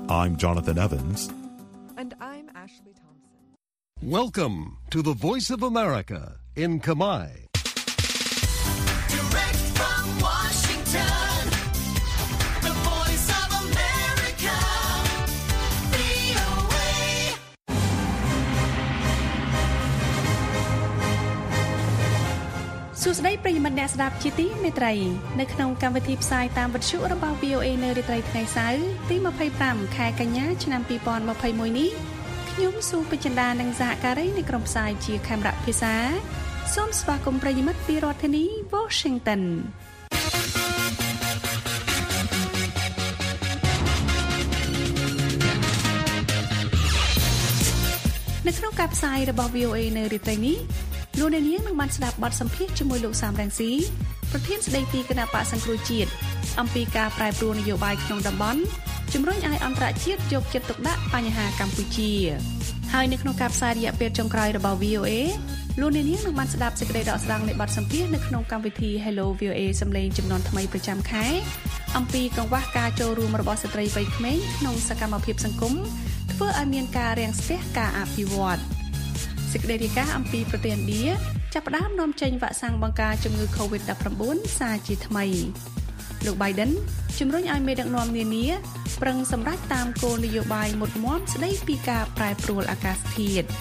I'm Jonathan Evans. And I'm Ashley Thompson. Welcome to the Voice of America in Khmer. Direct from Washington, the Voice of America, VOA. សួស្តីប្រិយមិត្តអ្នកស្ដាប់ជាទីមេត្រីនៅក្នុងកម្មវិធីផ្សាយតាមវិទ្យុរបស់ VOA នៅរាត្រីថ្ងៃសៅរ៍ទី25ខែកញ្ញាឆ្នាំ2021នេះខ្ញុំស៊ូពេជ្ជដានិងសហការីនៃក្រុមផ្សាយជាខេមរៈភាសាសូមស្វាគមន៍ប្រិយមិត្តពីរដ្ឋធានី Washington នៅក្នុងការផ្សាយរបស់ VOA នៅរាត្រីនេះលោកអ្នកនាងនឹងបានស្ដាប់បទសម្ភាសន៍ជាមួយលោកសាមរងស៊ីប្រធានស្ដីទីគណៈបក្សសង្គ្រោះជាតិអំពីការប្រែប្រួលនយោបាយក្នុងតំបន់ជំរុញឲ្យអន្តរជាតិយកចិត្តទុកដាក់បញ្ហាកម្ពុជាហើយនៅក្នុងការផ្សាយរយៈពេលចុងក្រោយរបស់ VOA លោកអ្នកនាងនឹងបានស្ដាប់សេចក្តីដកស្រង់នៃបទសម្ភាសន៍នៅក្នុងកម្មវិធី Hello VOA សម្លេងចំនួនថ្មីប្រចាំខែអំពីកង្វះការចូលរួមរបស់ស្ត្រីវ័យក្មេងក្នុងសកម្មភាពសង្គមធ្វើឲ្យមានការរាំងស្ទះការអភិវឌ្ឍសេចក្តីរាយការណ៍អំពីប្រទេសឥណ្ឌាចាប់ផ្ដើមនាំចេញវ៉ាក់សាំងបង្ការជំងឺ COVID-19 សារជាថ្មីលោក Biden ជំរុញឲ្យមេដឹកនាំនានាប្រឹងសម្រេចតាមគោលនយោបាយមុតមាំស្តីពីការប្រែប្រួលអាកាសធាតុ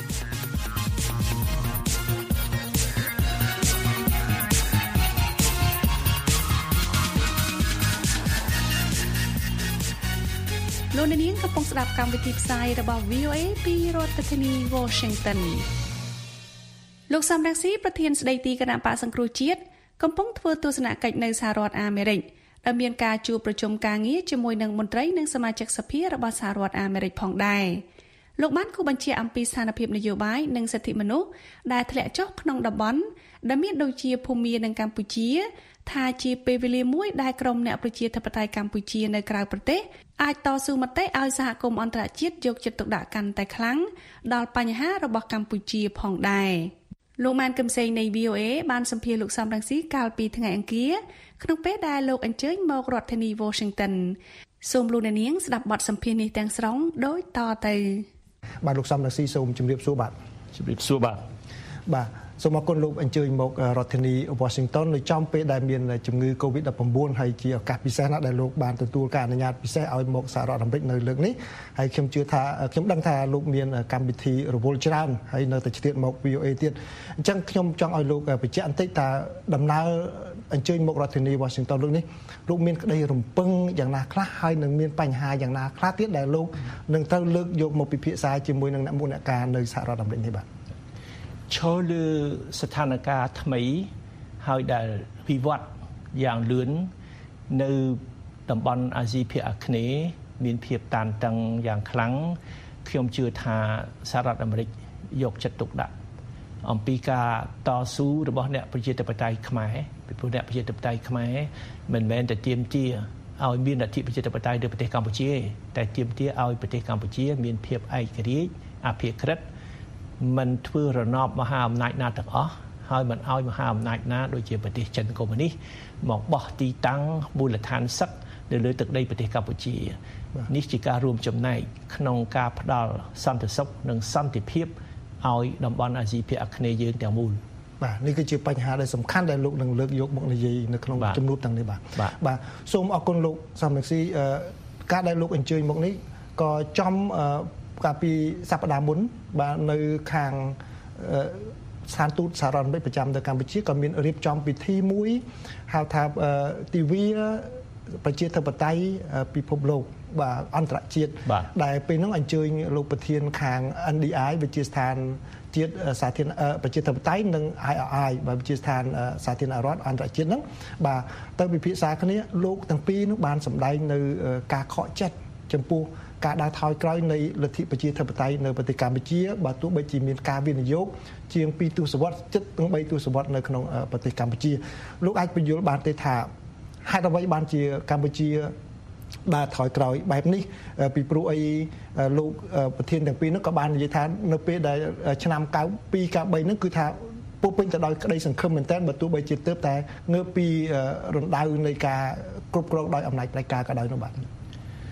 លោកនាងកំពុងស្ដាប់កម្មវិធីផ្សាយរបស់ VOA ពីរដ្ឋធានី Washington លោកសំរងស៊ីប្រធានស្ដីទីគណៈបក្សសង្គ្រោះជាតិកំពុងធ្វើទស្សនកិច្ចនៅសហរដ្ឋអាមេរិកដែលមានការជួបប្រជុំការងារជាមួយនឹងមន្ត្រីនិងសមាជិកសភារបស់សហរដ្ឋអាមេរិកផងដែរលោកបានគូបញ្ជាអំពីស្ថានភាពនយោបាយនិងសិទ្ធិមនុស្សដែលធ្លាក់ចុះក្នុងតំបន់ដែលមានដូចជាភូមានិងកម្ពុជាថាជាពេលវេលាមួយដែលក្រមអ្នកប្រជាធិបតេយ្យកម្ពុជានៅក្រៅប្រទេសអាចតស៊ូមតិឲ្យសហគមន៍អន្តរជាតិយកចិត្តទុកដាក់កាន់តែខ្លាំងដល់បញ្ហារបស់កម្ពុជាផងដែរលោកម៉ានកឹមសេងនៃ VOA បានសម្ភាសន៍លោកសំរងស៊ីកាលពីថ្ងៃអង្គារក្នុងពេលដែលលោកអញ្ជើញមករដ្ឋធានី Washington សូមលោកអ្នកនាងស្ដាប់បទសម្ភាសន៍នេះទាំងស្រុងដូចតទៅបាទលោកសំរងស៊ីសូមជម្រាបសួរបាទជម្រាបសួរបាទសូមអរគុណលោកអញ្ជើញមករដ្ឋធានី Washington នៅចំពេលដែលមានជំងឺ COVID-19 ហើយជាឱកាសពិសេសណាស់ដែលលោកបានទទួលការអនុញ្ញាតពិសេសឲ្យមកសហរដ្ឋអាមេរិកនៅលើកនេះហើយខ្ញុំជឿថាខ្ញុំដឹងថាលោកមានកម្មវិធីរវល់ច្រើនហើយនៅតែឆ្លៀតមក VOA ទៀតអញ្ចឹងខ្ញុំចង់ឲ្យលោកបញ្ជាក់បន្តិចថាដំណើរអញ្ជើញមករដ្ឋធានី Washington លើកនេះលោកមានក្តីរំពឹងយ៉ាងណាខ្លះហើយនឹងមានបញ្ហាយ៉ាងណាខ្លះទៀតដែលលោកនឹងត្រូវលើកយកមកពិភាក្សាជាមួយនឹងអ្នកមុខអ្នកការនៅសហរដ្ឋអាមេរិកនេះបាទឈលលើស្ថានភាពថ្មីហើយដែលវិវត្តយ៉ាងលឿននៅតំបន់អាស៊ីភាគអាគ្នេយ៍មានភាពតានតឹងយ៉ាងខ្លាំងខ្ញុំជឿថាសហរដ្ឋអាមេរិកយកចិត្តទុកដាក់អំពីការតស៊ូរបស់អ្នកប្រជាធិបតេយ្យខ្មែរពីព្រោះអ្នកប្រជាធិបតេយ្យខ្មែរមិនមែនតែទាមទារឲ្យមានលទ្ធិប្រជាធិបតេយ្យនៅប្រទេសកម្ពុជាតែទាមទារឲ្យប្រទេសកម្ពុជាមានភាពឯករាជ្យអភិក្រិតមិនធ្វើរណបមហាអំណាចណាទាំងអស់ហើយមិនឲ្យមហាអំណាចណាដូចជាប្រទេសចិនកុម្មុយនីសមកបោះទីតាំងមូលដ្ឋានសឹកនៅលើទឹកដីប្រទេសកម្ពុជានេះជាការរួមចំណែកក្នុងការផ្ដល់សន្តិសុខនិងសន្តិភាពឲ្យតំបន់អាស៊ីភាគអាគ្នេយ៍យើងទាំងមូលបាទនេះគឺជាបញ្ហាដែលសំខាន់ដែលលោកនឹងលើកយកមកនិយាយនៅក្នុងជំនួបទាំងនេះបាទសូមអរគុណលោកសំរងស៊ីការដែលលោកអញ្ជើញមកនេះក៏ចំកាលពីសប្តាហ៍មុនបាទនៅខាងស្ថានទូតសហរដ្ឋអាមេរិកប្រចាំនៅកម្ពុជាក៏មានរៀបចំពិធីមួយហៅថាទិវាប្រជាធិបតេយ្យពិភពលោកបាទអន្តរជាតិដែលពេលនោះអញ្ជើញលោកប្រធានខាង NDI វិទ្យាស្ថានជាតិសាធារណប្រជាធិបតេយ្យនិង IRI បាទវិទ្យាស្ថានសាធារណរដ្ឋអន្តរជាតិហ្នឹងបាទទៅពិភាក្សាគ្នាលោកទាំងពីរនោះបានសម្ដែងនៅការខកចិត្តចំពោះការដើរថយក្រោយនៃលទ្ធិប្រជាធិបតេយ្យនៅប្រទេសកម្ពុជាបើទោះបីជាមានការវិនិយោគជាង2ទសវត្សរ៍ជិតទាំង3ទសវត្សរ៍នៅក្នុងប្រទេសកម្ពុជាលោកអាចបញ្យល់បានទេថាហេតុអ្វីបានជាកម្ពុជាដើរថយក្រោយបែបនេះពីព្រោះអីលោកប្រធានទាំងពីរនោះក៏បាននិយាយថានៅពេលដែលឆ្នាំ92 93ហ្នឹងគឺថាពោពេញទៅដោយក្តីសង្ឃឹមមែនទែនបើទោះបីជាទើបតែងើបពីរណ្ដៅនៃការគ្រប់គ្រងដោយអំណាចផ្ដាច់ការក៏ដោយនោះបាទ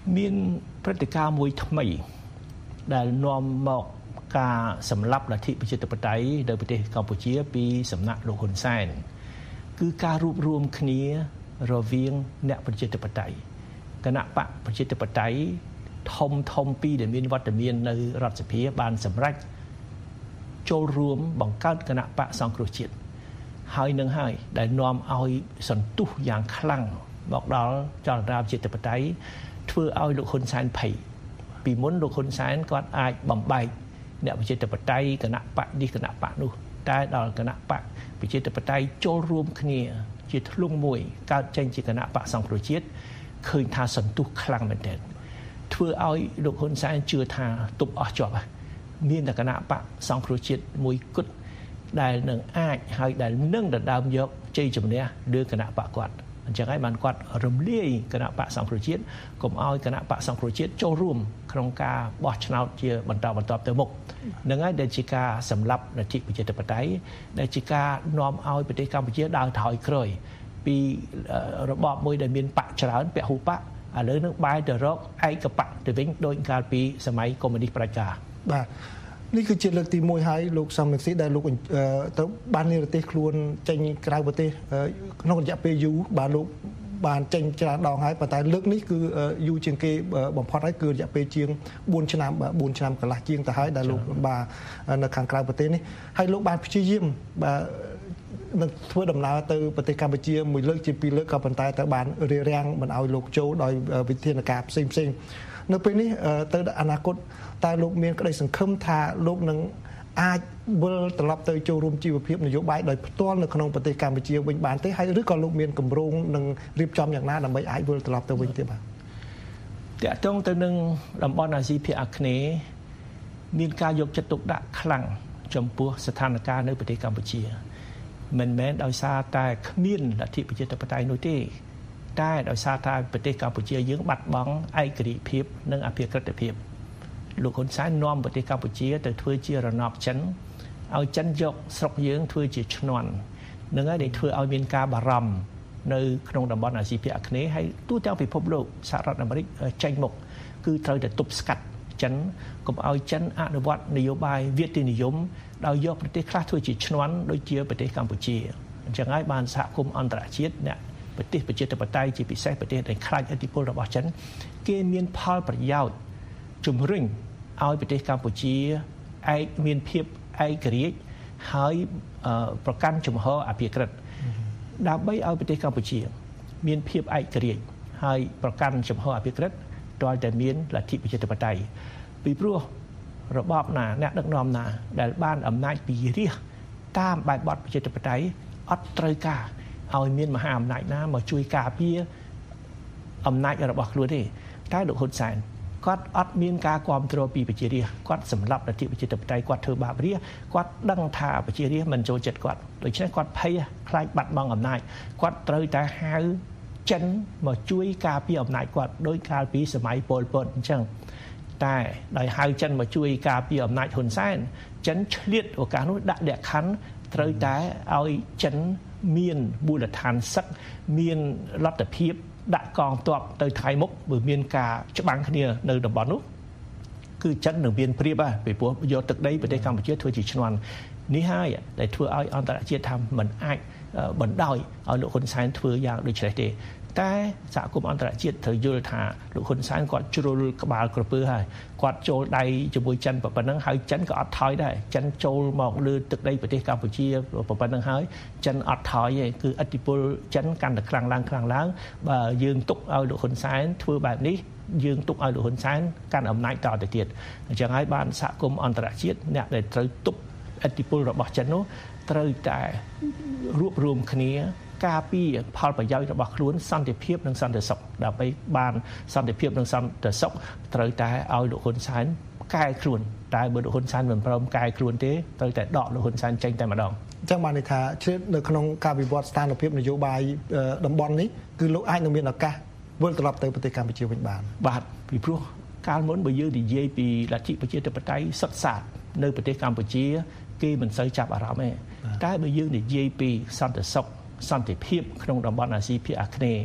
មានព្រឹត្តិការណ៍មួយថ្មីដែលនាំមកការសម្លាប់លទ្ធិប្រជាធិបតេយ្យនៅប្រទេសកម្ពុជាពីសំណាក់លោកហ៊ុនសែនគឺការរួបរวมគ្នារវាងអ្នកប្រជាធិបតេយ្យគណៈបកប្រជាធិបតេយ្យធំពីរដែលមានវត្តមាននៅរដ្ឋសភាបានសម្រេចចូលរួមបង្កើតគណៈបកសង្គ្រោះជាតិហើយនឹងហើយដែលនាំឲ្យសន្ទុះយ៉ាងខ្លាំងមកដល់ចលនាប្រជាធិបតេយ្យធ្វើឲ្យលោកហ៊ុនសែនភ័យពីមុនលោកហ៊ុនសែនគាត់អាចបំបែកអ្នកប្រជាធិបតេយ្យគណៈបកនេះគណៈបកនោះតែដល់គណៈបកប្រជាធិបតេយ្យចូលរួមគ្នាជាធ្លុងមួយកើតចេញជាគណៈបកសង្គ្រោះជាតិឃើញថាសន្ទុះខ្លាំងមែនទែនធ្វើឲ្យលោកហ៊ុនសែនជឿថាទប់អស់ជាប់មានតែគណៈបកសង្គ្រោះជាតិមួយគត់ដែលនឹងអាចហើយដែលនឹងដណ្ដើមយកជ័យជំនះលើគណៈបកគាត់អញ្ចឹងហើយបានគាត់រំលាយគណៈបកសង្គ្រោះជាតិកុំឲ្យគណៈបកសង្គ្រោះជាតិចូលរួមក្នុងការបោះឆ្នោតជាបន្តទៅមុខនឹងហើយដែលជាការសម្លាប់លទ្ធិប្រជាធិបតេយ្យដែលជាការនាំឲ្យប្រទេសកម្ពុជាដើរថយក្រោយពីរបបមួយដែលមានបកច្រើនពហុបកឥឡូវនឹងបែរទៅរកឯកបកទៅវិញដោយកាលពីសម័យកុម្មុយនីសប្រជាការបាទនេះគឺជាលើកទី1ហើយលោកសំរងស៊ីដែលលោកទៅបាននិរទេសខ្លួនចេញក្រៅប្រទេសក្នុងរយៈពេលយូរបាទលោកបានចេញច្រើនដងហើយប៉ុន្តែលើកនេះគឺយូរជាងគេបំផុតហើយគឺរយៈពេលជាង4ឆ្នាំកន្លះជាងទៅហើយដែលលោកបាទនៅខាងក្រៅប្រទេសនេះហើយលោកបានព្យាយាមបាទនឹងធ្វើដំណើរទៅប្រទេសកម្ពុជាមួយលើកជាពីរលើកក៏ប៉ុន្តែទៅបានរារាំងមិនឲ្យលោកចូលដោយវិធានការផ្សេងនៅពេលនេះទៅអនាគតតើលោកមានក្តីសង្ឃឹមថាលោកនឹងអាចវិលត្រឡប់ទៅចូលរួមជីវភាពនយោបាយដោយផ្ទាល់នៅក្នុងប្រទេសកម្ពុជាវិញបានទេហើយឬក៏លោកមានគម្រោងនឹងរៀបចំយ៉ាងណាដើម្បីអាចវិលត្រឡប់ទៅវិញទេបាទតកតងទៅនឹងតំបន់អាស៊ីភាគអាគ្នេយ៍មានការយកចិត្តទុកដាក់ខ្លាំងចំពោះស្ថានភាពនៅប្រទេសកម្ពុជាមិនមែនដោយសារតែគ្មានលទ្ធិប្រជាធិបតេយ្យនោះទេតែដោយសារតែប្រទេសកម្ពុជាយើងបាត់បង់ឯករាជ្យភាពនិងអភិក្រិតភាពលោកហ៊ុនសែននាំប្រទេសកម្ពុជាទៅធ្វើជារណបចិនឲ្យចិនយកស្រុកយើងធ្វើជាឈ្នន់នឹងហើយដែលធ្វើឲ្យមានការបារម្ភនៅក្នុងតំបន់អាស៊ីភាគអាគ្នេយ៍ហើយទូទាំងពិភពលោកសហរដ្ឋអាមេរិកចេញមុខគឺត្រូវតែទប់ស្កាត់ចិនកុំឲ្យចិនអនុវត្តនយោបាយវាទីនិយមដោយយកប្រទេសខ្លះធ្វើជាឈ្នន់ដូចជាប្រទេសកម្ពុជាអញ្ចឹងហើយបានសហគមន៍អន្តរជាតិអ្នកប្រទេសប្រជាធិបតេយ្យជាពិសេសប្រទេសដែលខ្លាចឥទ្ធិពលរបស់ចិនគេមានផលប្រយោជន៍ជំរុញឲ្យប្រទេសកម្ពុជាមានភាពឯករាជ្យហើយប្រកាន់ជំហរអភិក្រិតដើម្បីឲ្យប្រទេសកម្ពុជាមានភាពឯករាជ្យហើយប្រកាន់ជំហរអភិក្រិតទាល់តែមានលទ្ធិប្រជាធិបតេយ្យពីព្រោះរបបណាអ្នកដឹកនាំណាដែលបានអំណាចពីរាជតាមបែបបទប្រជាធិបតេយ្យអត់ត្រូវការឲ្យមានមហាអំណាចណាមកជួយការពារអំណាចរបស់ខ្លួនទេតែលោកហ៊ុនសែនគាត់អត់មានការគ្រប់គ្រងពីប្រជារាស្ត្រគាត់សម្លាប់លទ្ធិប្រជាធិបតេយ្យគាត់ធ្វើបាបរាស្ត្រគាត់ដឹងថាប្រជារាស្ត្រមិនចូលចិត្តគាត់ដូច្នេះគាត់ភ័យខ្លាចបាត់បង់អំណាចគាត់ត្រូវតែហៅចិនមកជួយការពារអំណាចគាត់ដោយកាលពីសម័យប៉ុលពតអញ្ចឹងតែដោយហៅចិនមកជួយការពារអំណាចហ៊ុនសែនចិនឆ្លៀតឱកាសនោះដាក់លក្ខខណ្ឌត្រូវតែឲ្យចិនមានមូលដ្ឋានសឹកមានលទ្ធភាពដាក់កងទ័ពទៅថៃមុខបើមានការច្បាំងគ្នានៅតំបន់នោះគឺចិននឹងមានព្រៀបពីព្រោះយកទឹកដីប្រទេសកម្ពុជាធ្វើជាឈ្នន់នេះហើយដែលធ្វើឲ្យអន្តរជាតិថាមិនអាចបណ្ដោយឲ្យលោកហ៊ុនសែនធ្វើយ៉ាងដូចនេះទេតែសហគមន៍អន្តរជាតិត្រូវយល់ថាលោកហ៊ុនសែនគាត់ជ្រុលក្បាលក្រពើហើយគាត់ចូលដៃជាមួយចិនប៉ុណ្ណឹងហើយចិនក៏អត់ថយដែរចិនចូលមកលើទឹកដីប្រទេសកម្ពុជាប៉ុណ្ណឹងហើយចិនអត់ថយទេគឺឥទ្ធិពលចិនកាន់តែខ្លាំងឡើងបើយើងទុកឲ្យលោកហ៊ុនសែនធ្វើបែបនេះយើងទុកឲ្យលោកហ៊ុនសែនកាន់អំណាចតទៅទៀតអញ្ចឹងហើយបានសហគមន៍អន្តរជាតិអ្នកដែលត្រូវទប់ឥទ្ធិពលរបស់ចិននោះត្រូវតែរួបរวมគ្នាការពីផលប្រយោជន៍របស់ខ្លួនសន្តិភាពនិងសន្តិសុខដើម្បីបានសន្តិភាពនិងសន្តិសុខត្រូវតែឲ្យលោកហ៊ុនសែនកែខ្លួនតែបើលោកហ៊ុនសែនមិនព្រមកែខ្លួនទេត្រូវតែដកលោកហ៊ុនសែនចេញតែម្ដងអញ្ចឹងបានន័យថាជ្រាបនៅក្នុងការវិវត្តស្ថានភាពនយោបាយតំបន់នេះគឺលោកអាចនឹងមានឱកាសវិលត្រឡប់ទៅប្រទេសកម្ពុជាវិញបានបាទពីព្រោះកាលមុនបើយើងនិយាយពីលទ្ធិប្រជាធិបតេយ្យសុទ្ធសាធនៅប្រទេសកម្ពុជាគេមិនសូវចាប់អារម្មណ៍ទេតែបើយើងនិយាយពីសន្តិសុខសន្តិភាពក្នុងតំបន់អាស៊ីភាគអាគ្នេយ៍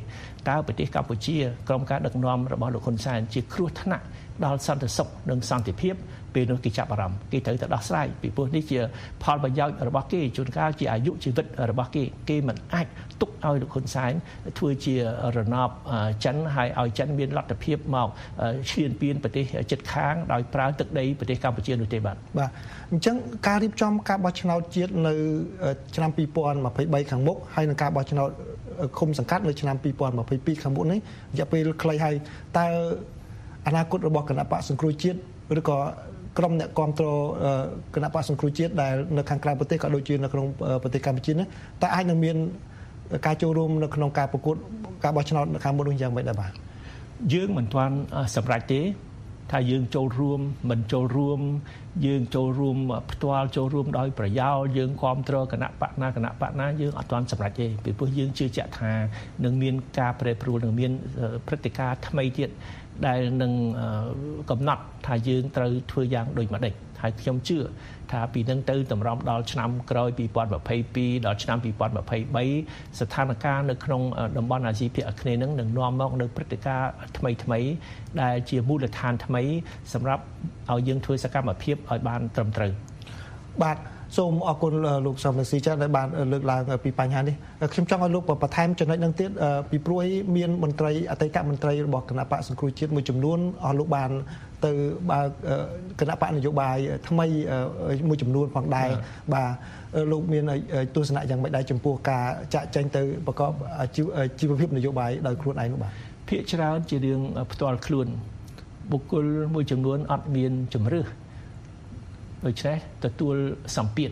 តើប្រទេសកម្ពុជាក្រុមការដឹកនាំរបស់លោកហ៊ុនសែនជាគ្រោះថ្នាក់ដល់សន្តិសុខនិងសន្តិភាពពេលនោះគេចាប់អារម្មណ៍គេត្រូវតែដោះស្រាយពីព្រោះនេះជាផលប្រយោជន៍របស់គេជួនកាលជាអាយុជីវិតរបស់គេមិនអាចទុកឲ្យលោកហ៊ុនសែនធ្វើជារណបចិនហើយឲ្យចិនមានលទ្ធភាពមកឈ្លានពានប្រទេសជិតខាងដោយប្រើទឹកដីប្រទេសកម្ពុជានោះទេបាទអញ្ចឹងការរៀបចំការបោះឆ្នោតជាតិនៅឆ្នាំ2023ខាងមុខហើយនឹងការបោះឆ្នោតឃុំសង្កាត់នៅឆ្នាំ2022ខាងមុខនេះរយៈពេលខ្លីហើយតើអនាគតរបស់គណៈបកសង្គ្រោះជាតិឬក៏ក្រុមអ្នកគ្រប់គ្រងគណៈបកសង្គ្រោះជាតិដែលនៅខាងក្រៅប្រទេសក៏ដូចជានៅក្នុងប្រទេសកម្ពុជានេះតើអាចនឹងមានការចូលរួមនៅក្នុងការប្រកួតការបោះឆ្នោតនៅខាងមុខនោះយ៉ាងម៉េចដែរបាទយើងមិនទាន់សម្រេចទេថាយើងចូលរួមមិនចូលរួមយើងចូលរួមផ្ទាល់ចូលរួមដោយប្រយោលយើងគ្រប់គ្រងគណៈបកណាយើងអត់ទាន់សម្រេចទេពីព្រោះយើងជឿជាក់ថានឹងមានការប្រែប្រួលនឹងមានព្រឹត្តិការណ៍ថ្មីទៀតដែលនឹងកំណត់ថាយើងត្រូវធ្វើយ៉ាងដូចម្តេចហើយខ្ញុំជឿថាពីនឹងទៅតម្រាំដល់ឆ្នាំក្រោយ2022ដល់ឆ្នាំ2023ស្ថានភាពនៅក្នុងតំបន់អាស៊ីភាគអាគ្នេយ៍នឹងនាំមកនៅព្រឹត្តិការណ៍ថ្មីដែលជាមូលដ្ឋានថ្មីសម្រាប់ឲ្យយើងធ្វើសកម្មភាពឲ្យបានត្រឹមត្រូវបាទសូមអរគុណលោកសំរងស៊ីចាដែលបានលើកឡើងពីបញ្ហានេះខ្ញុំចង់ឲ្យលោកបន្ថែមចំណុចនឹងទៀតពីព្រោះមានមន្ត្រីអតីតមន្ត្រីរបស់គណៈបកសង្គ្រោះជាតិមួយចំនួនអស់លោកបានទៅបើគណៈបកនយោបាយថ្មីមួយចំនួនផងដែរបាទលោកមានទស្សនៈយ៉ាងម៉េចដែរចំពោះការចាក់ចែងទៅប្រកបជីវភាពនយោបាយដោយខ្លួនឯងនោះបាទភាគច្រើនជារឿងផ្ទាល់ខ្លួនបុគ្គលមួយចំនួនអត់មានជំរឿសដូច្នេះទទួលសម្ពាធ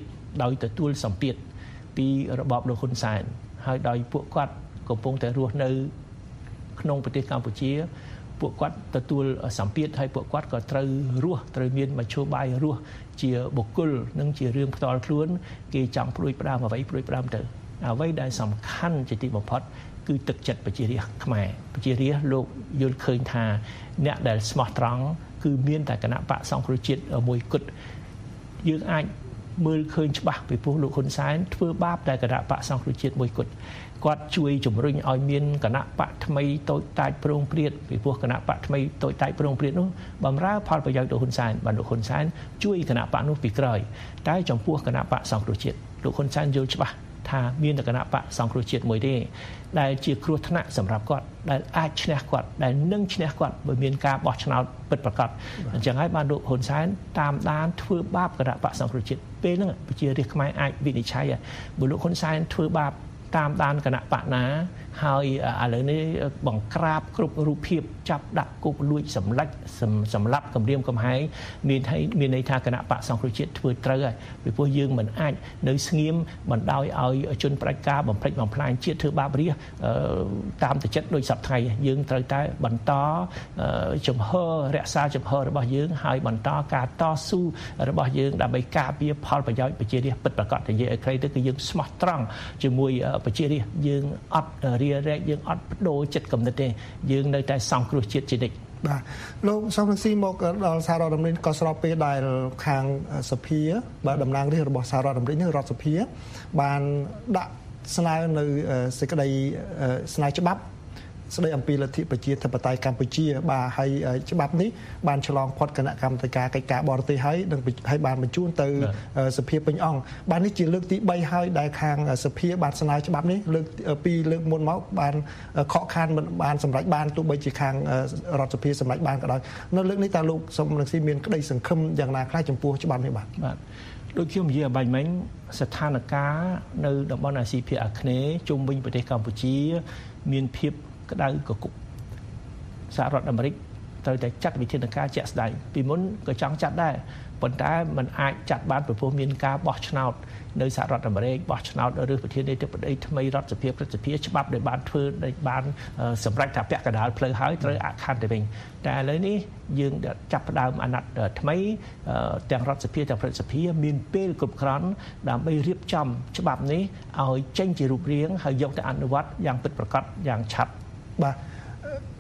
ពីរបបលោកហ៊ុនសែនហើយដោយពួកគាត់កំពុងតែរស់នៅក្នុងប្រទេសកម្ពុជាពួកគាត់ទទួលសម្ពាធហើយពួកគាត់ក៏ត្រូវមានមធ្យោបាយរស់ជាបុគ្គលនិងជារឿងផ្ទាល់ខ្លួនគេចង់ព្រួយផ្ដាំអ្វីដែលសំខាន់ជាទីបំផុតគឺទឹកចិត្តប្រជារាស្ត្រខ្មែរប្រជារាស្ត្រលោកយល់ឃើញថាអ្នកដែលស្មោះត្រង់គឺមានតែគណៈបកសង្គ្រោះជាតិមួយគត់យើងអាចមើលឃើញច្បាស់ពីព្រោះលោកហ៊ុនសែនធ្វើបាបតែគណៈបកសង្គ្រោះជាតិមួយគត់គាត់ជួយជំរុញឲ្យមានគណៈបកថ្មីតូចតាចប្រងព្រាតពីព្រោះគណៈបកថ្មីតូចតាចប្រងព្រាតនោះបម្រើផលប្រយោជន៍លោកហ៊ុនសែនបាទលោកហ៊ុនសែនជួយគណៈបកនោះពីក្រោយតែចំពោះគណៈបកសង្គ្រោះជាតិលោកហ៊ុនសែនយល់ច្បាស់ថាមានតែគណៈបកសង្គ្រោះជាតិមួយទេដែលជាគ្រោះថ្នាក់សម្រាប់គាត់ដែលអាចឈ្នះគាត់ដែលនឹងឈ្នះគាត់បើមានការបោះឆ្នោតពិតប្រាកដអញ្ចឹងហើយបានលោកហ៊ុនសែនតាមដានធ្វើបាបគណៈបកសង្គ្រោះជាតិពេលហ្នឹងប្រជារាស្ត្រខ្មែរអាចវិនិច្ឆ័យបើលោកហ៊ុនសែនធ្វើបាបតាមដានគណៈបកណាហើយឥឡូវនេះបង្ក្រាបគ្រប់រូបភាពចាប់ដាក់គុកលួចសម្លាប់គម្រាមកំហែងមានន័យថាគណៈបកសង្គ្រោះជាតិធ្វើត្រូវហើយពីព្រោះយើងមិនអាចនៅស្ងៀមបណ្ដោយឲ្យជនផ្ដាច់ការបំផ្លិចបំផ្លាញជាតិធ្វើបាបរាស្ត្រតាមតែចិត្តដូចសពថ្ងៃយើងត្រូវតែបន្តជំហររក្សាជំហររបស់យើងហើយបន្តការតស៊ូរបស់យើងដើម្បីការពារផលប្រយោជន៍ប្រជារាស្ត្រពិតប្រាកដនិយាយឲ្យខ្លីទៅគឺយើងស្មោះត្រង់ជាមួយប្រជារាស្ត្រយើងអត់រារែកយើងអត់បដូរចិត្តគំនិតទេយើងនៅតែសង្គ្រោះជាតិជានិច្ចបាទលោកសំរងស៊ីមកដល់សហរដ្ឋអាមេរិកក៏ស្របពេលដែលខាងសភាបាទតំណាងរាស្ត្ររបស់សហរដ្ឋអាមេរិកនេះរដ្ឋសភាបានដាក់ស្នើនៅសេចក្តីស្នើច្បាប់ស្តីអំពីលទ្ធិប្រជាធិបតេយ្យកម្ពុជាបាទហើយច្បាប់នេះបានឆ្លងផុតគណៈកម្មាធិការកិច្ចការបរទេសហើយបានបញ្ជូនទៅសភាពេញអង្គបាទនេះជាលើកទី3ហើយដែលខាងសភាបានស្នើច្បាប់នេះលើកមុនមកបានខកខានមិនបានសម្រេចបានទោះបីជាខាងរដ្ឋសភាសម្រេចបានក៏ដោយនៅលើកនេះតើលោកសំរងស៊ីមានក្តីសង្ឃឹមយ៉ាងណាខ្លះចំពោះច្បាប់នេះបាទដូចខ្ញុំនិយាយបាញ់មិញស្ថានភាពនៅតំបន់អាស៊ីភាគអាគ្នេយ៍ជុំវិញប្រទេសកម្ពុជាមានភាពក្តៅកគុកសហរដ្ឋអាមេរិកត្រូវតែចាត់វិធានការជាក់ស្ដែងពីមុនក៏ចង់ចាត់ដែរប៉ុន្តែมันអាចចាត់បានព្រោះមានការបោះឆ្នោតនៅសហរដ្ឋអាមេរិកបោះឆ្នោតឬប្រធានាធិបតីថ្មីរដ្ឋសភាព្រឹទ្ធសភាច្បាប់ដែលបានធ្វើដែលបានសម្រេចថាពាក់កណ្ដាលផ្លូវហើយត្រូវអខណ្ឌទៅវិញតែឥឡូវនេះយើងចាប់ផ្ដើមអាណត្តិថ្មីទាំងរដ្ឋសភាទាំងព្រឹទ្ធសភាមានពេលគ្រប់គ្រាន់ដើម្បីរៀបចំច្បាប់នេះឲ្យចេញជារូបរាងហើយយកទៅអនុវត្តយ៉ាងពិតប្រាកដយ៉ាងឆាប់បាទ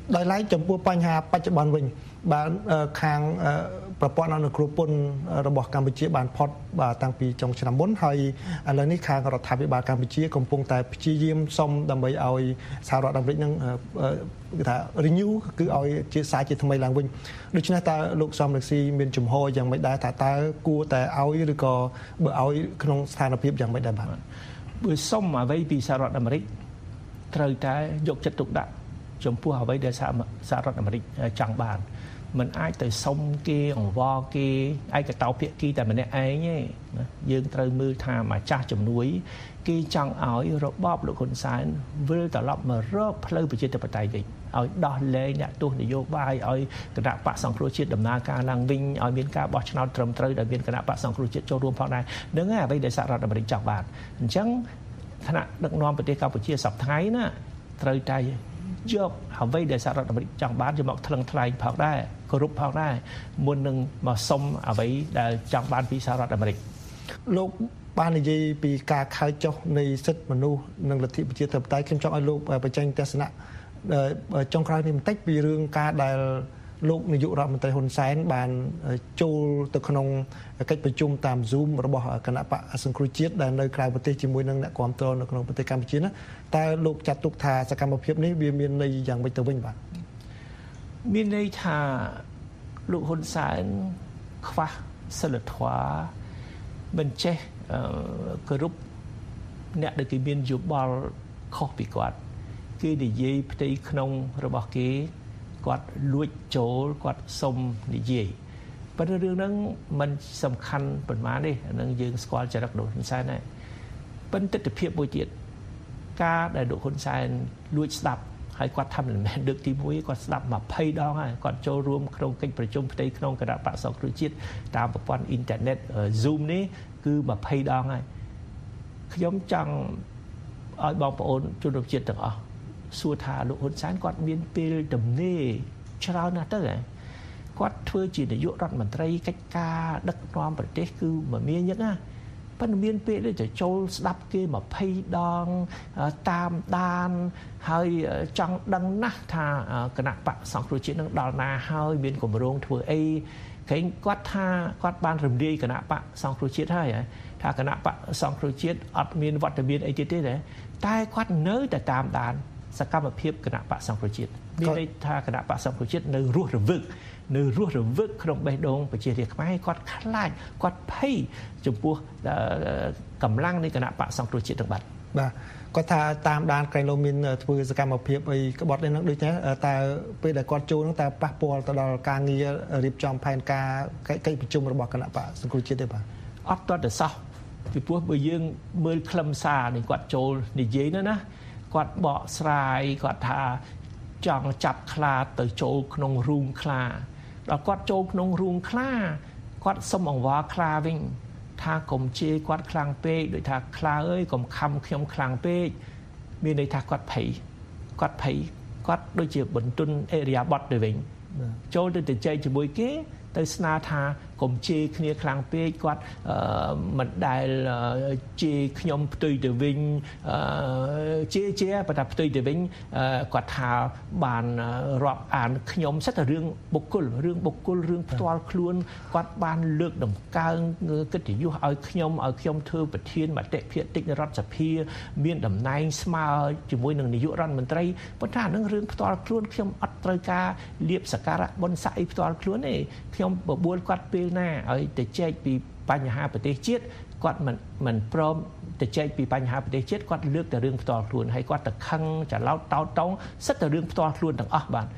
ដោយឡែកចំពោះបញ្ហាបច្ចុប្បន្នវិញបានខាងប្រព័ន្ធអនុគ្រោះពន្ធរបស់កម្ពុជាបានផុតបាទតាំងពីចុងឆ្នាំមុនហើយឥឡូវនេះខាងរដ្ឋាភិបាលកម្ពុជាកំពុងតែព្យាយាមសុំដើម្បីឲ្យសហរដ្ឋអាមេរិកនឹងគឺថា renew គឺឲ្យជាសារជាថ្មីឡើងវិញដូច្នេះតើលោកសំរងស៊ីមានជំហរយ៉ាងម៉េចដែរថាតើគួរតែឲ្យឬក៏បើឲ្យក្នុងស្ថានភាពយ៉ាងម៉េចដែរបាទបើសុំអ្វីពីសហរដ្ឋអាមេរិកត្រូវតែយកចិត្តទុកដាក់ចំពោះអ្វីដែលសហរដ្ឋអាមេរិកចង់បានមិនអាចទៅសុំគេអង្វរគេឯកតោភាគីតែម្នាក់ឯងទេណាយើងត្រូវមើលថាម្ចាស់ជំនួយគេចង់ឲ្យរបបលោកហ៊ុនសែនវិលត្រឡប់មករកផ្លូវប្រជាធិបតេយ្យវិញឲ្យដោះលែងអ្នកទោសនយោបាយឲ្យគណៈបកសង្គ្រោះជាតិដំណើរការឡើងវិញឲ្យមានការបោះឆ្នោតត្រឹមត្រូវដោយមានគណៈបកសង្គ្រោះជាតិចូលរួមផងដែរនឹងហើយអ្វីដែលសហរដ្ឋអាមេរិកចង់បានអញ្ចឹងថ្នាក់ដឹកនាំប្រទេសកម្ពុជាសប្តាហ៍ថ្ងៃណាត្រូវតែយកអ្វីដែលសហរដ្ឋអាមេរិកចង់បានយកមកថ្លឹងថ្លែងផងដែរគោរពផងដែរមុននឹងមកសុំអ្វីដែលចង់បានពីសហរដ្ឋអាមេរិកលោកបាននិយាយពីការខើចុះនៃសិទ្ធិមនុស្សនិងលទ្ធិប្រជាធិបតេយ្យខ្ញុំចង់ឲ្យលោកបញ្ចេញទស្សនៈចុងក្រោយនេះបន្តិចពីរឿងការដែលលោកនាយករដ្ឋមន្ត្រីហ៊ុនសែនបានចូលទៅក្នុងកិច្ចប្រជុំតាម Zoom របស់គណៈបកសង្គ្រោះជាតិដែលនៅក្រៅប្រទេសជាមួយនឹងអ្នកគាំទ្រនៅក្នុងប្រទេសកម្ពុជាណាតើលោកចាត់ទុកថាសកម្មភាពនេះវាមានន័យយ៉ាងម៉េចទៅវិញបាទមានន័យថាលោកហ៊ុនសែនខ្វះសិលធម៌មិនចេះគោរពអ្នកដែលគេមានយោបល់ខុសពីគាត់គេនិយាយផ្ទៃក្នុងរបស់គេគាត់លួចចូលគាត់សុំនិយាយប៉ុន្តែរឿងហ្នឹងมันសំខាន់ប៉ុន្មានទេអានឹងយើងស្គាល់ចរិតលោកហ៊ុនសែនដែរប៉ុន្តែទស្សនវិជ្ជាមួយទៀតការដែលលោកហ៊ុនសែនលួចស្ដាប់ហើយគាត់ថាមិនមែនលើកទី1គាត់ស្ដាប់20ដងហើយគាត់ចូលរួមក្នុងកិច្ចប្រជុំផ្ទៃក្នុងគណៈបក្សសង្គ្រោះជាតិតាមប្រព័ន្ធអ៊ីនធឺណិត Zoom នេះគឺ20ដងហើយខ្ញុំចង់ឲ្យបងប្អូនជនរួមជាតិទាំងអស់សួរថាលោកហ៊ុនសែនគាត់មានពេលទំនេរច្រើនណាស់ទៅគាត់ធ្វើជានាយករដ្ឋមន្ត្រីកិច្ចការដឹកនាំប្រទេសគឺមិនមានញឹកណាប៉ុន្តែមានពេលទៅចូលស្ដាប់គេ20ដងតាមដានហើយចង់ដឹងណាស់ថាគណៈបកសង្គ្រោះជាតិនឹងដល់ណាហើយមានគម្រោងធ្វើអីគេគាត់ថាគាត់បានរំលាយគណៈបកសង្គ្រោះជាតិហើយថាគណៈបកសង្គ្រោះជាតិអត់មានវត្តមានអីទៀតទេតែគាត់នៅតែតាមដានសកម្មភាពគណៈបកសង្គ្រោះជាតិមានន័យថាគណៈបកសង្គ្រោះជាតិនៅរស់រវើកក្នុងបេះដូងប្រជារាស្ត្រខ្មែរគាត់ខ្លាចគាត់ភ័យចំពោះកម្លាំងនៃគណៈបកសង្គ្រោះជាតិទាំងបាទគាត់ថាតាមដានក្រែងលោមានធ្វើសកម្មភាពអីក្បត់នេះនឹងដូចនេះតើពេលដែលគាត់ចូលនឹងតើប៉ះពាល់ទៅដល់ការងាររៀបចំផែនការកិច្ចប្រជុំរបស់គណៈបកសង្គ្រោះជាតិទេបាទអត់ទាន់តែសោះពីព្រោះបើយើងមើលខ្លឹមសារនេះគាត់ចូលនិយាយណាគាត់បកស្រាយគាត់ថាចង់ចាប់ខ្លាទៅចូលក្នុងរូងខ្លាដល់គាត់ចូលក្នុងរូងខ្លាគាត់សុំអង្វរខ្លាវិញថាកុំជេរគាត់ខ្លាំងពេកដូចថាខ្លាអើយកុំខំខ្ញុំខ្លាំងពេកមានន័យថាគាត់ភ័យគាត់ដូចជាបន្ទន់អេរិយាបថទៅវិញចូលទៅជែកជាមួយគេទៅស្នើថាកុំជេរគ្នាខ្លាំងពេកគាត់មិនដែលជេរខ្ញុំផ្ទុយទៅវិញជេរប៉ុន្តែផ្ទុយទៅវិញគាត់ថាបានរាប់អានខ្ញុំសិតតែរឿងបុគ្គលរឿងផ្ទាល់ខ្លួនគាត់បានលើកតម្កើងកិត្តិយសឲ្យខ្ញុំធ្វើប្រធានមតិភាគតិចរដ្ឋសភាមានតំណែងស្មើជាមួយនឹងនាយករដ្ឋមន្ត្រីប៉ុន្តែអានឹងរឿងផ្ទាល់ខ្លួនខ្ញុំអត់ត្រូវការលៀបសក្ការៈបុណ្យស័ក្តិផ្ទាល់ខ្លួនទេខ្ញុំបបួលគាត់ពេលណាឲ្យទៅចែកពីបញ្ហាប្រទេសជាតិគាត់មិនព្រមទៅចែកពីបញ្ហាប្រទេសជាតិគាត់លើកតែរឿងផ្ទាល់ខ្លួនហើយគាត់ទៅខឹងច្រឡោតតោតងសិតតែរឿងផ្ទាល់ខ្លួនទាំងអស់បាទ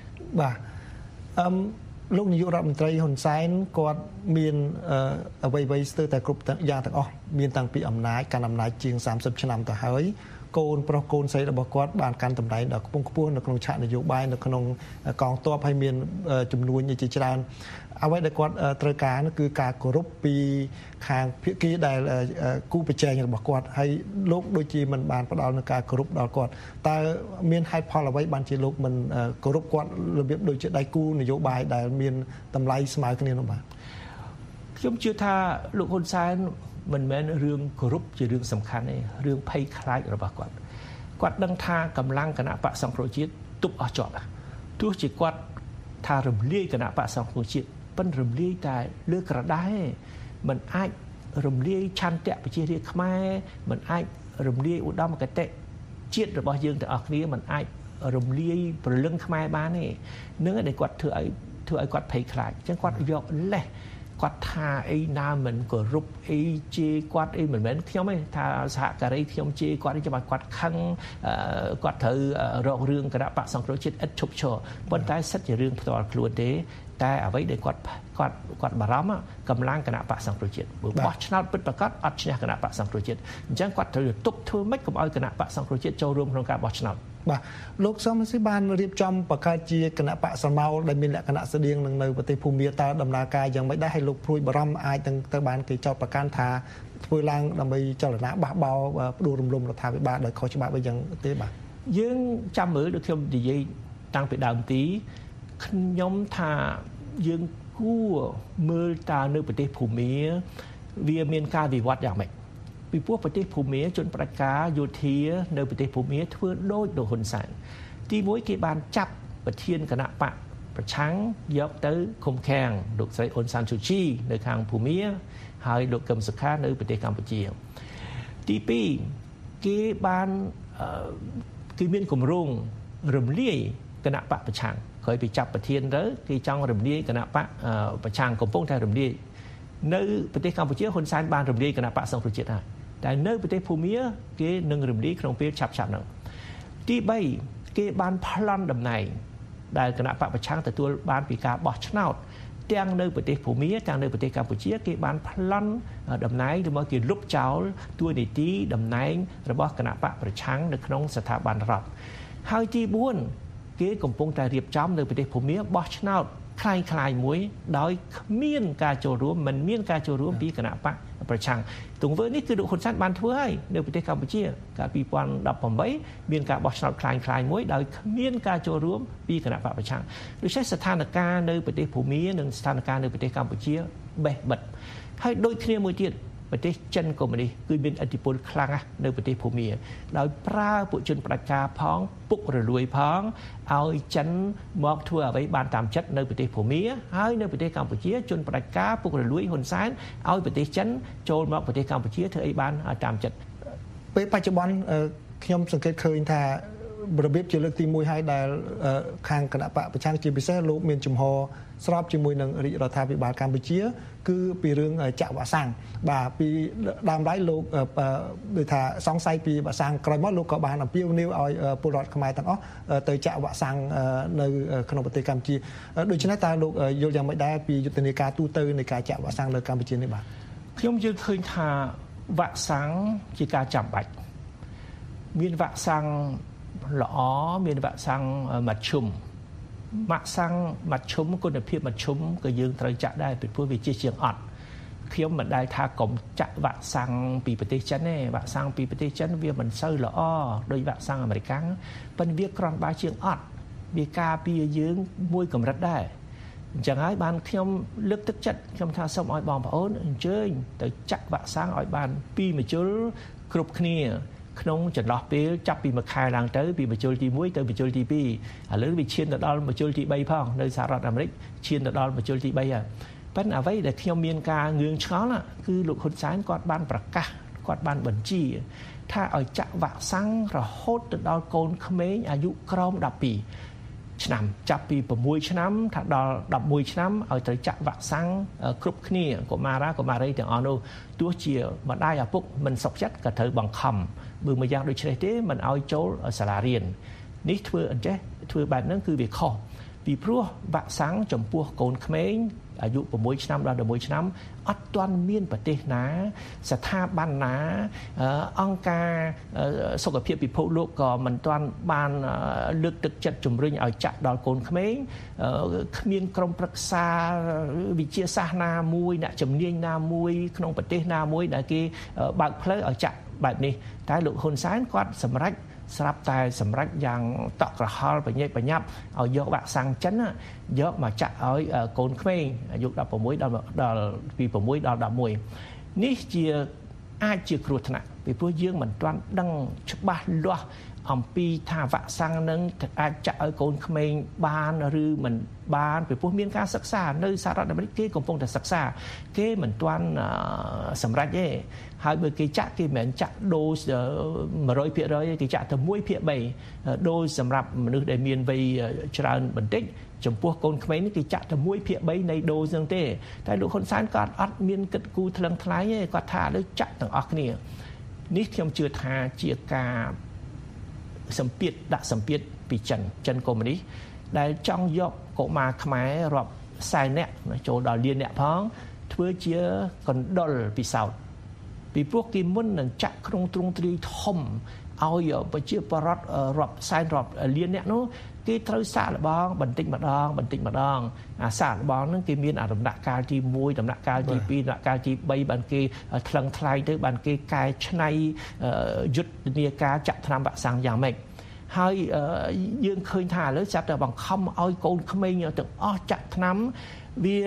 លោកនាយករដ្ឋមន្ត្រីហ៊ុនសែនគាត់មានអ្វីស្ទើរតែគ្រប់យ៉ាងទាំងអស់មានតាំងពីអំណាចកាន់អំណាចជាង30ឆ្នាំទៅហើយកូនប្រុសកូនស្រីរបស់គាត់បានកាន់តំណែងដល់ខ្ពង់ខ្ពស់នៅក្នុងឆាកនយោបាយនៅក្នុងកងទ័ពហើយមានចំនួនជាច្រើនអ្វីដែលគាត់ត្រូវការនោះគឺការគោរពពីខាងភាគីដែលគូប្រជែងរបស់គាត់ហើយលោកដូចជាមិនបានផ្ដល់នូវការគោរពដល់គាត់តើមានហេតុផលអ្វីបានជាលោកមិនគោរពគាត់របៀបដូចជាដៃគូនយោបាយដែលមានតម្លៃស្មើគ្នានោះបាទខ្ញុំជឿថាលោកហ៊ុនសែនមិនមែនរឿងគោរពជារឿងសំខាន់ទេរឿងភ័យខ្លាចរបស់គាត់ដឹងថាកម្លាំងគណៈបកសង្គ្រោះជាតិទប់អស់ជាប់ទោះជាគាត់ថារំលាយគណៈបក្សសង្គ្រោះជាតិប៉ុន្តែរំលាយតែលើក្រដាសមិនអាចរំលាយឆន្ទៈប្រជារាស្ត្រខ្មែរមិនអាចរំលាយឧត្តមគតិជាតិរបស់យើងទាំងអស់គ្នាមិនអាចរំលាយព្រលឹងខ្មែរបានទេនឹងដែលគាត់ធ្វើឲ្យគាត់ភ័យខ្លាចអញ្ចឹងគាត់យកលេសគាត់ថាអីណាមិនគោរពអីជេរគាត់អីមិនមែនខ្ញុំទេថាសហការីខ្ញុំជេរគាត់ទេច្បាស់គាត់ខឹងគាត់ត្រូវរករឿងគណៈបក្សសង្គ្រោះជាតិឥតឈប់ឈរប៉ុន្តែសិតជារឿងផ្ទាល់ខ្លួនទេតែអ្វីដែលគាត់បារម្ភកម្លាំងគណៈបក្សសង្គ្រោះជាតិបើបោះឆ្នោតពិតប្រាកដអត់ឈ្នះគណៈបក្សសង្គ្រោះជាតិអញ្ចឹងគាត់ត្រូវទប់ធ្វើម៉េចកុំឲ្យគណៈបក្សសង្គ្រោះជាតិចូលរួមក្នុងការបោះឆ្នោតបាទលោកសំស៊ីបានរៀបចំបង្កើតជាគណៈបក្សស្រមោលដែលមានលក្ខណៈស្តៀងនឹងនៅប្រទេសភូមាតើដំណើរការយ៉ាងម៉េចដែរឲ្យលោកព្រួយបារម្ភអាចនឹងទៅបានគេចោទប្រកាន់ថាធ្វើឡើងដើម្បីចលនាបះបោផ្ដួលរំលំរដ្ឋាភិបាលដោយខុសច្បាប់អីយ៉ាងទេបាទយើងចាំមើលដូចខ្ញុំនិយាយតាំងពីដើមទីខ្ញុំថាយើងគួរមើលតើនៅប្រទេសភូមាវាមានការវិវត្តយ៉ាងម៉េចពីព្រោះប្រទេសភូមាជនផ្ដាច់ការយោធានៅប្រទេសភូមាធ្វើដូចលោកហ៊ុនសែនទីមួយគេបានចាប់ប្រធានគណៈបកប្រឆាំងយកទៅឃុំឃាំងលោកស្រីអ៊ុនសានស៊ូជីនៅខាងភូមាហើយលោកកឹមសុខានៅប្រទេសកម្ពុជាទី2គេបានគេមានគម្រោងរំលាយគណៈបកប្រឆាំងក្រោយពីចាប់ប្រធានទៅគេចង់រំលាយគណៈបកប្រឆាំងកំពុងតែរំលាយនៅប្រទេសកម្ពុជាហ៊ុនសែនបានរំលាយគណៈបកសង្គ្រោះជាតិហើយតែនៅប្រទេសភូមាគេនឹងរំលាយក្នុងពេលឆាប់ៗហ្នឹងទី3គេបានប្លន់តំណែងដែលគណៈបកប្រឆាំងទទួលបានពីការបោះឆ្នោតទាំងនៅប្រទេសភូមាទាំងនៅប្រទេសកម្ពុជាគេបានប្លន់តំណែងរបស់គេលុបចោលតួនាទីតំណែងរបស់គណៈបកប្រឆាំងនៅក្នុងស្ថាប័នរដ្ឋហើយទី4គេកំពុងតែរៀបចំនៅប្រទេសភូមាបោះឆ្នោតคล้ายៗមួយដោយគ្មានការចូលរួមមិនមានការចូលរួមពីគណៈបកប្រឆាំងទង្វើនេះគឺលោកហ៊ុនសែនបានធ្វើហើយនៅប្រទេសកម្ពុជាកាល2018មានការបោះឆ្នោតคล้ายៗមួយដោយគ្មានការចូលរួមពីគណៈបកប្រឆាំងដូច្នេះស្ថានភាពនៅប្រទេសភូមានិងស្ថានភាពនៅប្រទេសកម្ពុជាបេះបិទហើយដូចគ្នាមួយទៀតប្រទេសចិនកុម្មុយនីសគឺមានឥទ្ធិពលខ្លាំងណាស់នៅប្រទេសភូមាដោយប្រើពួកជនផ្ដាច់ការផងពុករលួយផងឲ្យចិនមកធ្វើអ្វីបានតាមចិត្តនៅប្រទេសភូមាហើយនៅប្រទេសកម្ពុជាជនផ្ដាច់ការពុករលួយហ៊ុនសែនឲ្យប្រទេសចិនចូលមកប្រទេសកម្ពុជាធ្វើអីបានតាមចិត្តពេលបច្ចុប្បន្នខ្ញុំសង្កេតឃើញថារបៀបជាលើកទី1ហើយដែលខាងគណៈបកប្រឆាំងជាពិសេសលោកមានជំហរស្របជាមួយនឹងរាជរដ្ឋាភិបាលកម្ពុជាគឺពីរឿងចាក់វ៉ាក់សាំងបាទពីដើមឡើយលោកដូចថាសង្ស័យពីវ៉ាក់សាំងក្រោយមកលោកក៏បានអំពាវនាវឲ្យពលរដ្ឋខ្មែរទាំងអស់ទៅចាក់វ៉ាក់សាំងនៅក្នុងប្រទេសកម្ពុជាដូច្នេះតើលោកយល់យ៉ាងម៉េចដែរពីយុទ្ធនាការទូទៅនៃការចាក់វ៉ាក់សាំងនៅកម្ពុជានេះបាទខ្ញុំយល់ឃើញថាវ៉ាក់សាំងជាការចាំបាច់មានវ៉ាក់សាំងល្អមានវ៉ាក់សាំងមធ្យមវ៉ាក់សាំងមធ្យមគុណភាពមធ្យមក៏យើងត្រូវចាក់ដែរពីព្រោះវាជាជាងអត់ខ្ញុំមិនដែលថាកុំចាក់វ៉ាក់សាំងពីប្រទេសចិនទេវ៉ាក់សាំងពីប្រទេសចិនវាមិនសូវល្អដោយវ៉ាក់សាំងអាមេរិកប៉ុន្តែវាគ្រាន់បើជាងអត់វាការពារយើងមួយកម្រិតដែរអញ្ចឹងហើយបានខ្ញុំលើកទឹកចិត្តខ្ញុំថាសូមឲ្យបងប្អូនអញ្ជើញទៅចាក់វ៉ាក់សាំងឲ្យបាន2មជ្ឈុលគ្រប់គ្នាក្នុងចន្លោះពេលចាប់ពីមួយខែឡើងទៅពីមជ្ឈុលទី1ទៅមជ្ឈុលទី2ឥឡូវវាឈានទៅដល់មជ្ឈុលទី3ផងនៅសហរដ្ឋអាមេរិកឈានទៅដល់មជ្ឈុលទី3ហើយប៉ុន្តែអ្វីដែលខ្ញុំមានការងឿងឆ្ងល់គឺលោកហ៊ុនសែនគាត់បានប្រកាសគាត់បានបញ្ជាថាឲ្យចាក់វ៉ាក់សាំងរហូតទៅដល់កូនក្មេងអាយុក្រោម12ឆ្នាំចាប់ពី6ឆ្នាំថាដល់11ឆ្នាំឲ្យត្រូវចាក់វ៉ាក់សាំងគ្រប់គ្នាកុមារីទាំងអស់នោះទោះជាម្ដាយឪពុកមិនសុខចិត្តក៏ត្រូវបង្ខំបើមួយយ៉ាងដូចនេះទេមិនឲ្យចូលសាលារៀននេះធ្វើអញ្ចេះធ្វើបែបហ្នឹងគឺវាខុសពីព្រោះវ៉ាក់សាំងចំពោះកូនក្មេងអាយុ6ឆ្នាំដល់11ឆ្នាំអត់ទាន់មានប្រទេសណាស្ថាប័នណាអង្គការសុខភាពពិភពលោកក៏មិនទាន់បានលើកទឹកចិត្តជំរុញឲ្យចាក់ដល់កូនក្មេងគ្មានក្រុមប្រឹក្សាវិទ្យាសាស្ត្រណាមួយអ្នកជំនាញណាមួយក្នុងប្រទេសណាមួយដែលគេបើកផ្លូវឲ្យចាក់បែបនេះតែលោកហ៊ុនសែនគាត់សម្រេចស្រាប់តែសម្រេចយ៉ាងតក់ក្រហល់បញ្ញាប់ឲ្យយកវ៉ាក់សាំងចិនយកមកចាក់ឲ្យកូនក្មេងអាយុ16ដល់ពី6ដល់11នេះជាអាចជាគ្រោះថ្នាក់ពីព្រោះយើងមិនទាន់ដឹងច្បាស់លាស់អំពីថាវ៉ាក់សាំងនឹងអាចចាក់ឲ្យកូនក្មេងបានឬមិនបានពីព្រោះមានការសិក្សានៅសហរដ្ឋអាមេរិកគេកំពុងតែសិក្សាគេមិនទាន់សម្រេចទេហើយបើគេចាក់គេមិនមែនចាក់ដូស 100% គេចាក់តែ 1/3 ដូសសម្រាប់មនុស្សដែលមានវ័យច្រើនបន្តិចចំពោះកូនក្មេងនេះគេចាក់តែ 1/3 នៃដូសហ្នឹងទេតែលោកហ៊ុនសែនគាត់អត់មានគិតគូរថ្លឹងថ្លែងទេគាត់ថាលើចាក់ទាំងអស់គ្នានេះខ្ញុំជឿថាជាការសម្ពាធដាក់សម្ពាធពីចិនកុម្មុយនីសដែលចង់យកកុមារខ្មែររាប់សែននាក់ចូលដល់លានអ្នកផងធ្វើជាកណ្ដុរពិសោធន៍ពីព្រោះគេមុននឹងចាក់ក្នុងទ្រង់ទ្រាយធំឲ្យប្រជាពលរដ្ឋរាប់សែនរាប់លានអ្នកនោះគេត្រូវសាកល្បងបន្តិចម្ដងអាសាកល្បងហ្នឹងគេមានដំណាក់កាលទី1ដំណាក់កាលទី2ដំណាក់កាលទី3បានគេថ្លឹងថ្លែងទៅបានគេកែច្នៃយុទ្ធនាការចាក់ថ្នាំវ៉ាក់សាំងយ៉ាងម៉េចហើយយើងឃើញថាឥឡូវចាប់តែបង្ខំឲ្យកូនក្មេងទាំងអស់ចាក់ថ្នាំវា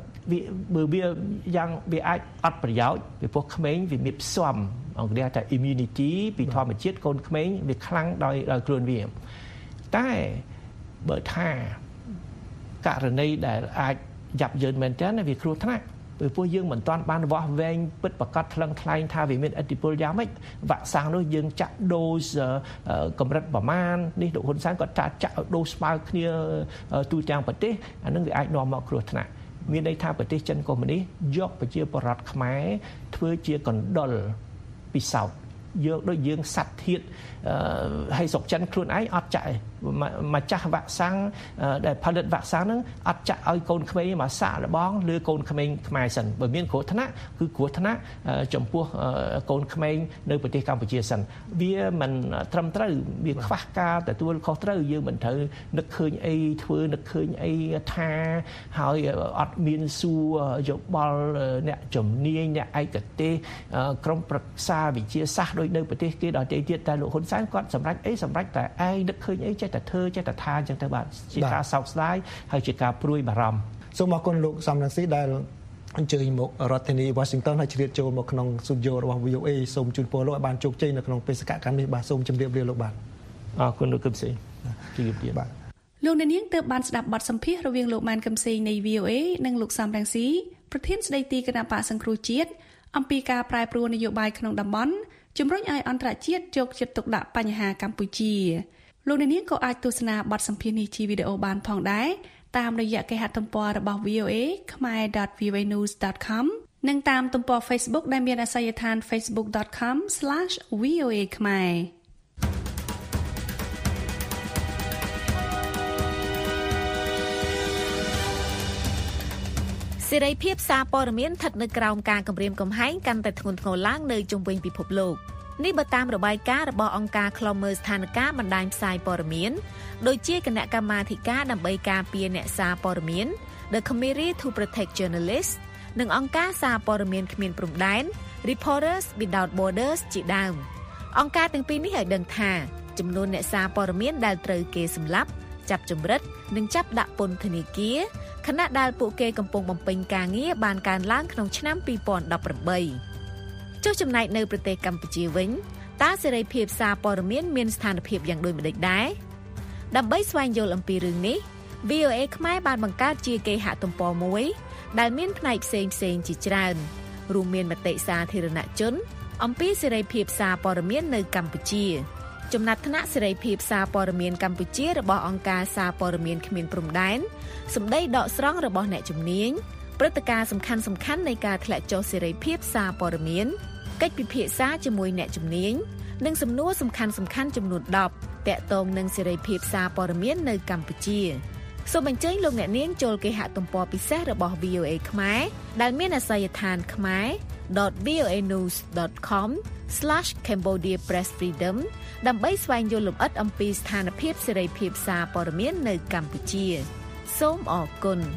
យ៉ាងវាអាចអត់ប្រយោជន៍ពីព្រោះក្មេងវាមានផ្សំអង់គ្លេសថា immunity ពីធម្មជាតិកូនក្មេងវាខ្លាំងដោយខ្លួនវាតែបើថាករណីដែលអាចយ៉ាប់យ៉ឺនមែនតើវាគ្រោះថ្នាក់ពីព្រោះយើងមិនទាន់បានវាស់វែងពិតប្រាកដថ្លឹងថ្លែងថាវាមានឥទ្ធិពលយ៉ាងម៉េចវ៉ាក់សាំងនោះយើងចាក់ដូសកម្រិតប្រមាណនេះលោកហ៊ុនសែនគាត់ចាក់ដូសស្មើគ្នាទូទាំងប្រទេសអានឹងវាអាចនាំមកគ្រោះថ្នាក់មានន័យថាប្រទេសចិនកុម្មុយនីសយកប្រជាពលរដ្ឋខ្មែរធ្វើជាកណ្ដុរពិសោធន៍យកដូចយើងសត្វធាតុហើយស្រុកចិនខ្លួនឯងអត់ចាក់ម្ចាស់វ៉ាក់សាំងដែលផលិតវ៉ាក់សាំងហ្នឹងអត់ចាក់ឲ្យកូនក្មេងមកសាកល្បងលើកូនក្មេងខ្មែរសិនបើមានគ្រោះថ្នាក់គឺគ្រោះថ្នាក់ចំពោះកូនក្មេងនៅប្រទេសកម្ពុជាសិនវាមិនត្រឹមត្រូវវាខ្វះការទទួលខុសត្រូវយើងមិនត្រូវនឹកឃើញអីធ្វើនឹកឃើញអីថាហើយអត់មានសួរយោបល់អ្នកជំនាញអ្នកឯកទេសក្រុមប្រឹក្សាវិទ្យាសាស្ត្រដោយនៅប្រទេសគេដទៃទៀតតែលោកហ៊ុនសែនគាត់សម្រេចតែឯងនឹកឃើញអីចេះតែធ្វើចេះតែថាអញ្ចឹងទៅបាទជាការសោកស្ដាយហើយជាការព្រួយបារម្ភសូមអរគុណលោកសំរងស៊ីដែលអញ្ជើញមករដ្ឋធានី Washington ហើយជ្រាបចូលមកក្នុងស្ទូឌីយោរបស់ VOA សូមជូនពរលោកឲ្យបានជោគជ័យនៅក្នុងបេសកកម្មនេះបាទសូមជម្រាបលាលោកបាទអរគុណលោកកឹមស៊ីជម្រាបលាបាទលោកអ្នកនាងទើបបានស្ដាប់បទសម្ភាសន៍រវាងលោកម៉ែនកឹមស៊ីនៃ VOA និងលោកសំរងស៊ីប្រធានស្ដីទីគណៈបកសង្គ្រោះជាតិអំពីការប្រែប្រួលនយោបាយក្នុងតំបន់ជំរុញឲ្យអន្តរជាតិយកចិត្តទុកដាក់បញ្ហាកម្ពុជាលោកអ្នកនាងក៏អាចទស្សនាបទសម្ភាសន៍នេះជាវីដេអូបានផងដែរតាមរយៈគេហទំព័ររបស់ VOA khmer.voanews.com និងតាមទំព័រ Facebook ដែលមានអាសយដ្ឋាន facebook.com/voa khmer សេរីភាពសារព័ត៌មានស្ថិតនៅក្រោមការគំរាមកំហែងកាន់តែធ្ងន់ធ្ងរឡើងនៅជុំវិញពិភពលោកនេះបើតាមរបាយការណ៍របស់អង្គការឃ្លាំមើលស្ថានភាពបណ្ដាញផ្សាយព័ត៌មានដូចជាគណៈកម្មាធិការដើម្បីការពារអ្នកសារព័ត៌មាន The Committee to Protect Journalists និងអង្គការសារព័ត៌មានគ្មានព្រំដែន Reporters Without Borders ជាដើមអង្គការទាំងពីរនេះឲ្យដឹងថាចំនួនអ្នកសារព័ត៌មានដែលត្រូវគេសម្លាប់ចាប់ចម្រិតនិងចាប់ដាក់ពន្ធនាគារខណៈដែលពួកគេកំពុងបំពេញការងារបានកើនឡើងក្នុងឆ្នាំ2018ចុះចំណែកនៅប្រទេសកម្ពុជាវិញតើសេរីភាពសារព័ត៌មានមានស្ថានភាពយ៉ាងដូចម្តេចដែរដើម្បីស្វែងយល់អំពីរឿងនេះ VOA ខ្មែរបានបង្កើតជាគេហទំព័រមួយដែលមានផ្នែកផ្សេងជាច្រើនរួមមានមតិសាធារណជនអំពីសេរីភាពសារព័ត៌មាននៅកម្ពុជាចំណាត់ថ្នាក់សេរីភាពសារព័ត៌មានកម្ពុជារបស់អង្គការសារព័ត៌មានគ្មានព្រំដែនសម្ដីដកស្រង់របស់អ្នកជំនាញព្រឹត្តិការណ៍សំខាន់នៃការធ្លាក់ចុះសេរីភាពសារព័ត៌មានកិច្ចពិភាក្សាជាមួយអ្នកជំនាញនិងសំណួរសំខាន់ចំនួន10ទាក់ទងនឹងសេរីភាពសារព័ត៌មាននៅកម្ពុជាសូមអញ្ជើញលោកអ្នកនាងចូលគេហទំព័រពិសេសរបស់ VOA ខ្មែរដែលមានអាសយដ្ឋានkhmer.voanews.com/Cambodia Press Freedom ដើម្បីស្វែងយល់លម្អិតអំពីស្ថានភាពសេរីភាពសារព័ត៌មាននៅកម្ពុជាសូមអរគុណ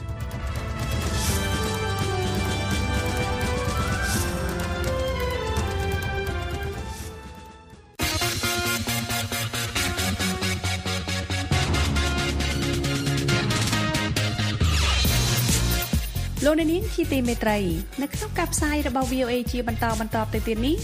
លោកអ្នកនាងជាទីមេត្រីនៅក្នុងការផ្សាយរបស់ VOA ជាបន្តទៅទៀតនេះ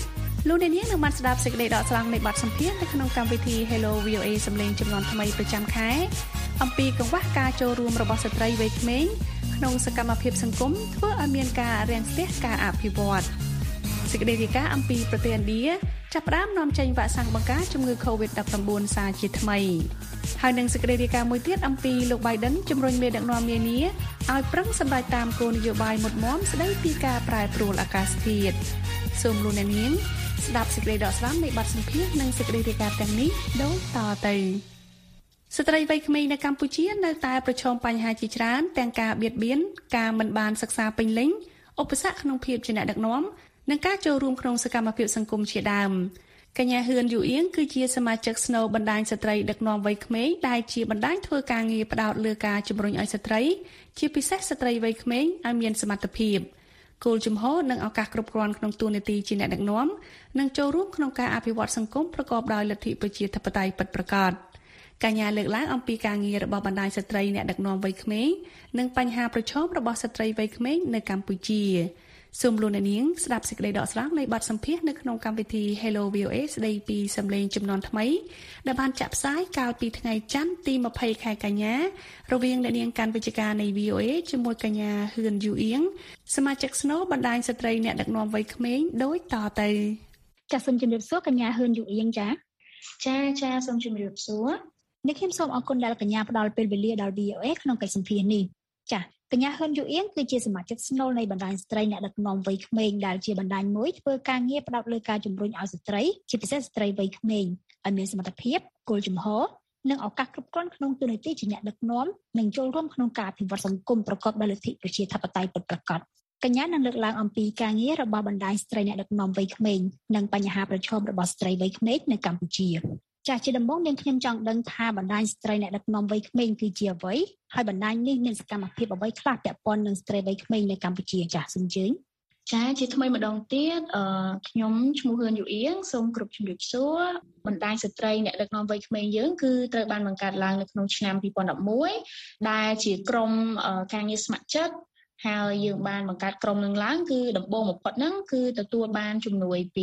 លោកអ្នកនាងនឹងបានស្ដាប់សេចក្តីដកស្រង់នៃបទសម្ភាសន៍នៅក្នុងកម្មវិធី Hello VOA សំឡេងចំនួនថ្មីប្រចាំខែអំពីកង្វះការចូលរួមរបស់ស្ត្រីវ័យក្មេងក្នុងសកម្មភាពសង្គមធ្វើឲ្យមានការរាំងស្ទះការអភិវឌ្ឍន៍សេចក្តីរាយការណ៍អំពីប្រទេសឥណ្ឌាចាប់ផ្ដើមនាំចេញវ៉ាក់សាំងបង្ការជំងឺ COVID-19 សារជាថ្មីហើយនឹងសេចក្តីរាយការណ៍មួយទៀតអំពីលោក Biden ជំរុញមេដឹកនាំនានាឲ្យប្រឹងសម្រេចតាមគោលនយោបាយមុតមាំស្តីពីការប្រែប្រួលអាកាសធាតុសូមលោកអ្នកនាងស្ដាប់សេចក្តីដកស្រង់នៃបទសម្ភាសន៍និងសេចក្តីរាយការណ៍ទាំងនេះដូចតទៅស្ត្រីវ័យក្មេងនៅកម្ពុជានៅតែប្រឈមបញ្ហាជាច្រើនទាំងការបៀតបៀនការមិនបានសិក្សាពេញលេញឧបសគ្គក្នុងភាពជាអ្នកដឹកនាំនិងការចូលរួមក្នុងសកម្មភាពសង្គមជាដើមកញ្ញាហ៊ឿនយូអៀងគឺជាសមាជិកស្នូលបណ្ដាញស្ត្រីដឹកនាំវ័យក្មេងដែលជាបណ្ដាញធ្វើការងារផ្ដោតលើការជំរុញឲ្យស្ត្រីជាពិសេសស្ត្រីវ័យក្មេងឲ្យមានសមត្ថភាពគោលជំហរនិងឱកាសគ្រប់គ្រាន់ក្នុងតួនាទីជាអ្នកដឹកនាំនិងចូលរួមក្នុងការអភិវឌ្ឍសង្គមប្រកបដោយលទ្ធិប្រជាធិបតេយ្យពិតប្រាកដកញ្ញាលើកឡើងអំពីការងាររបស់បណ្ដាញស្ត្រីអ្នកដឹកនាំវ័យក្មេងនិងបញ្ហាប្រឈមរបស់ស្ត្រីវ័យក្មេងនៅកម្ពុជាសូមលោកអ្នកនាងស្ដាប់សេចក្តីដកស្រង់នៃបទសម្ភាសន៍នៅក្នុងកម្មវិធី Hello VOA ស្ដីពីសម្លេងចំនួនថ្មីដែលបានចាក់ផ្សាយកាលពីថ្ងៃច័ន្ទទី20ខែកញ្ញារវាងអ្នកនាងកាន់វិជ្ជការនៃ VOA ជាមួយកញ្ញាហ៊ឿនយូអៀងសមាជិកស្នូលបណ្ដាញស្ត្រីអ្នកដឹកនាំវ័យក្មេងដូចតទៅចាសសូមជម្រាបសួរកញ្ញាហ៊ឿនយូអៀងចាចាសូមជម្រាបសួរនេះខ្ញុំសូមអរគុណដែលកញ្ញាផ្ដល់ពេលវេលាដល់ VOA ក្នុងកិច្ចសម្ភាសន៍នេះចាកញ្ញាហ៊ុនយូអៀងគឺជាសមាជិកស្នូលនៃបណ្ដាញស្ត្រីអ្នកដឹកនាំវ័យក្មេងដែលជាបណ្ដាញមួយធ្វើការងារផ្ដោតលើការជំរុញឲ្យស្ត្រីជាពិសេសស្ត្រីវ័យក្មេងឲ្យមានសមត្ថភាពគោលជំហរនិងឱកាសគ្រប់គ្រាន់ក្នុងតួនាទីជាអ្នកដឹកនាំនិងចូលរួមក្នុងការអភិវឌ្ឍសង្គមប្រកបដោយលទ្ធិប្រជាធិបតេយ្យពិតប្រាកដកញ្ញានឹងលើកឡើងអំពីការងាររបស់បណ្ដាញស្ត្រីអ្នកដឹកនាំវ័យក្មេងនិងបញ្ហាប្រឈមរបស់ស្ត្រីវ័យក្មេងនៅកម្ពុជាចាជាដំបូងនាងខ្ញុំចង់ដឹងថាបណ្ដាញស្ត្រីអ្នកដឹកនាំវ័យក្មេងគឺជាអ្វីហើយបណ្ដាញនេះមានសកម្មភាពអ្វីខ្លះពាក់ព័ន្ធនឹងស្ត្រីវ័យក្មេងនៅកម្ពុជាចាសូមអញ្ជើញចាជាថ្មីម្ដងទៀតខ្ញុំឈ្មោះហ៊ឿនយូអៀងសូមគ្រប់ជម្រាបសួរបណ្ដាញស្ត្រីអ្នកដឹកនាំវ័យក្មេងយើងគឺត្រូវបានបង្កើតឡើងនៅក្នុងឆ្នាំ2011ដែលជាក្រុមការងារស្ម័គ្រចិត្តហើយយើងបានបង្កើតក្រុមនឹងឡើងគឺដំបូងបំផុតហ្នឹងគឺទទួលបានជំនួយពី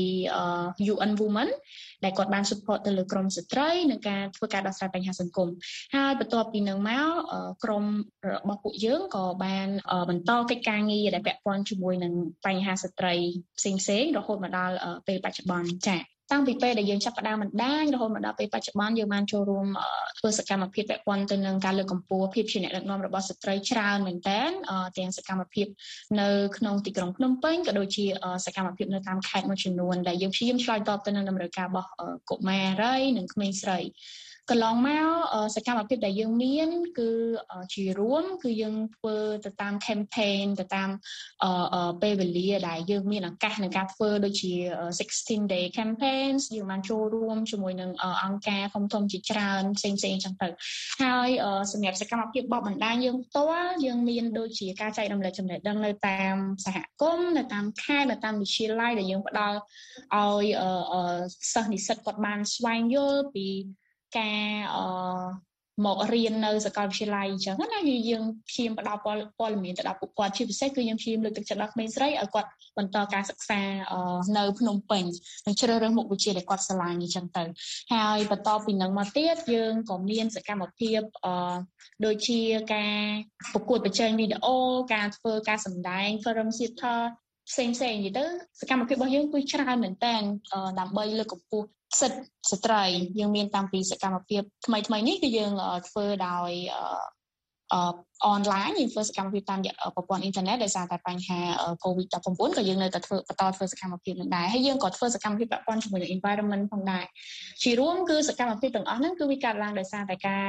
UN Women ដែលគាត់បាន support ទៅលើក្រុមស្ត្រីក្នុងការធ្វើការដោះស្រាយបញ្ហាសង្គមហើយបន្ទាប់ពីនឹងមកក្រុមរបស់ពួកយើងក៏បានបន្តកិច្ចការងារដែលពាក់ព័ន្ធជាមួយនឹងបញ្ហាស្ត្រីផ្សេងៗរហូតមកដល់ពេលបច្ចុប្បន្នចា៎តាំងពីពេលដែលយើងចាប់ផ្ដើមបណ្ដាញរហូតមកដល់ពេលបច្ចុប្បន្នយើងបានចូលរួមធ្វើសកម្មភាពពាក់ព័ន្ធទៅនឹងការលើកកម្ពស់ភាពជាអ្នកដឹកនាំរបស់ស្ត្រីច្រើនមែនទែនទាំងសកម្មភាពនៅក្នុងទីក្រុងភ្នំពេញក៏ដូចជាសកម្មភាពនៅតាមខេត្តមួយចំនួនដែលយើងព្យាយាមឆ្លើយតបទៅនឹងតម្រូវការរបស់កុមារីនិងក្មេងស្រីកន្លងមកសកម្មភាពដែលយើងមានគឺជារួមគឺយើងធ្វើទៅតាម campaign ទៅតាមពេលវេលាដែលយើងមានឱកាសក្នុងការធ្វើដូចជា 16 day campaigns យើងបានចូលរួមជាមួយនឹងអង្គការធំៗជាច្រើនផ្សេងៗចឹងទៅហើយសម្រាប់សកម្មភាពរបស់បណ្ដាញយើងផ្ទាល់យើងមានដូចជាការចែករំលែកចំណេះដឹងនៅតាមសហគមន៍នៅតាមខេត្តនៅតាមវិទ្យាល័យដែលយើងផ្ដល់ឲ្យសិស្សនិស្សិតគាត់បានស្វែងយល់ពីការមករៀននៅសាកលវិទ្យាល័យអញ្ចឹងណាយើងព្យាយាមផ្ដល់ព័ត៌មានទៅដល់ពួកគាត់ជាពិសេសគឺយើងព្យាយាមលើកទឹកចិត្តដល់ក្មេងស្រីឲ្យគាត់បន្តការសិក្សានៅភ្នំពេញនិងជ្រើសរើសមុខវិជ្ជាដែលគាត់ស្រឡាញ់អញ្ចឹងទៅហើយបន្តពីនឹងមកទៀតយើងក៏មានសកម្មភាពដូចជាការប្រកួតប្រជែងវីដេអូការធ្វើការសម្ដែង film theater ផ្សេងៗនិយាយទៅសកម្មភាពរបស់យើងគឺច្រើនមែនតើដើម្បីលើកកម្ពស់សិទ្ធិស្ត្រីយើងមានតាំងពីសកម្មភាពថ្មីនេះគឺយើងធ្វើដោយអនឡាញយើងធ្វើសកម្មភាពតាមប្រព័ន្ធអ៊ីនធឺណិតដោយសារតែបញ្ហា COVID-19 ក៏យើងនៅតែបន្តធ្វើសកម្មភាពនឹងដែរហើយយើងក៏ធ្វើសកម្មភាពពាក់ព័ន្ធជាមួយនឹង environment ផងដែរជារួមគឺសកម្មភាពទាំងអស់ហ្នឹងគឺវាកើតឡើងដោយសារតែការ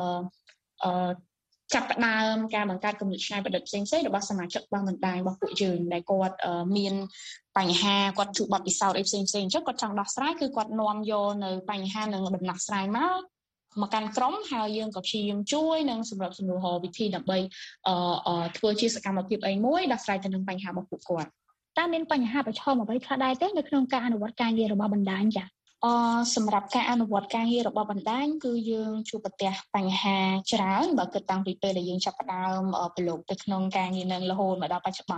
ចាប់ផ្ដើមការបង្កើតគំនិតច្នៃប្រឌិតផ្សេងៗរបស់សមាជិករបស់បណ្ដាញរបស់ពួកយើងដែលគាត់មានបញ្ហាគាត់ជួបបទពិសោធន៍អីផ្សេងៗអញ្ចឹងគាត់ចង់ដោះស្រាយគឺគាត់នាំយកនៅបញ្ហានឹងដំណោះស្រាយមកកាន់ក្រុមហើយយើងក៏ព្យាយាមជួយនិងសម្របសម្រួលហៅវិធីដើម្បីធ្វើជាសកម្មភាពអីមួយដោះស្រាយទៅនឹងបញ្ហារបស់ពួកគាត់តើមានបញ្ហាប្រឈមអ្វីខ្លះដែរទេនៅក្នុងការអនុវត្តការងាររបស់បណ្ដាញចា៎សម្រាប់ការអនុវត្តការងាររបស់បណ្ដាញគឺយើងជួបប្រទះបញ្ហាច្រើនបើគិតតាំងពីពេលដែលយើងចាប់ផ្ដើមប្រឡូកទៅក្នុងការងារនឹងរហូតមកដល់បច្ចុប្បន្ន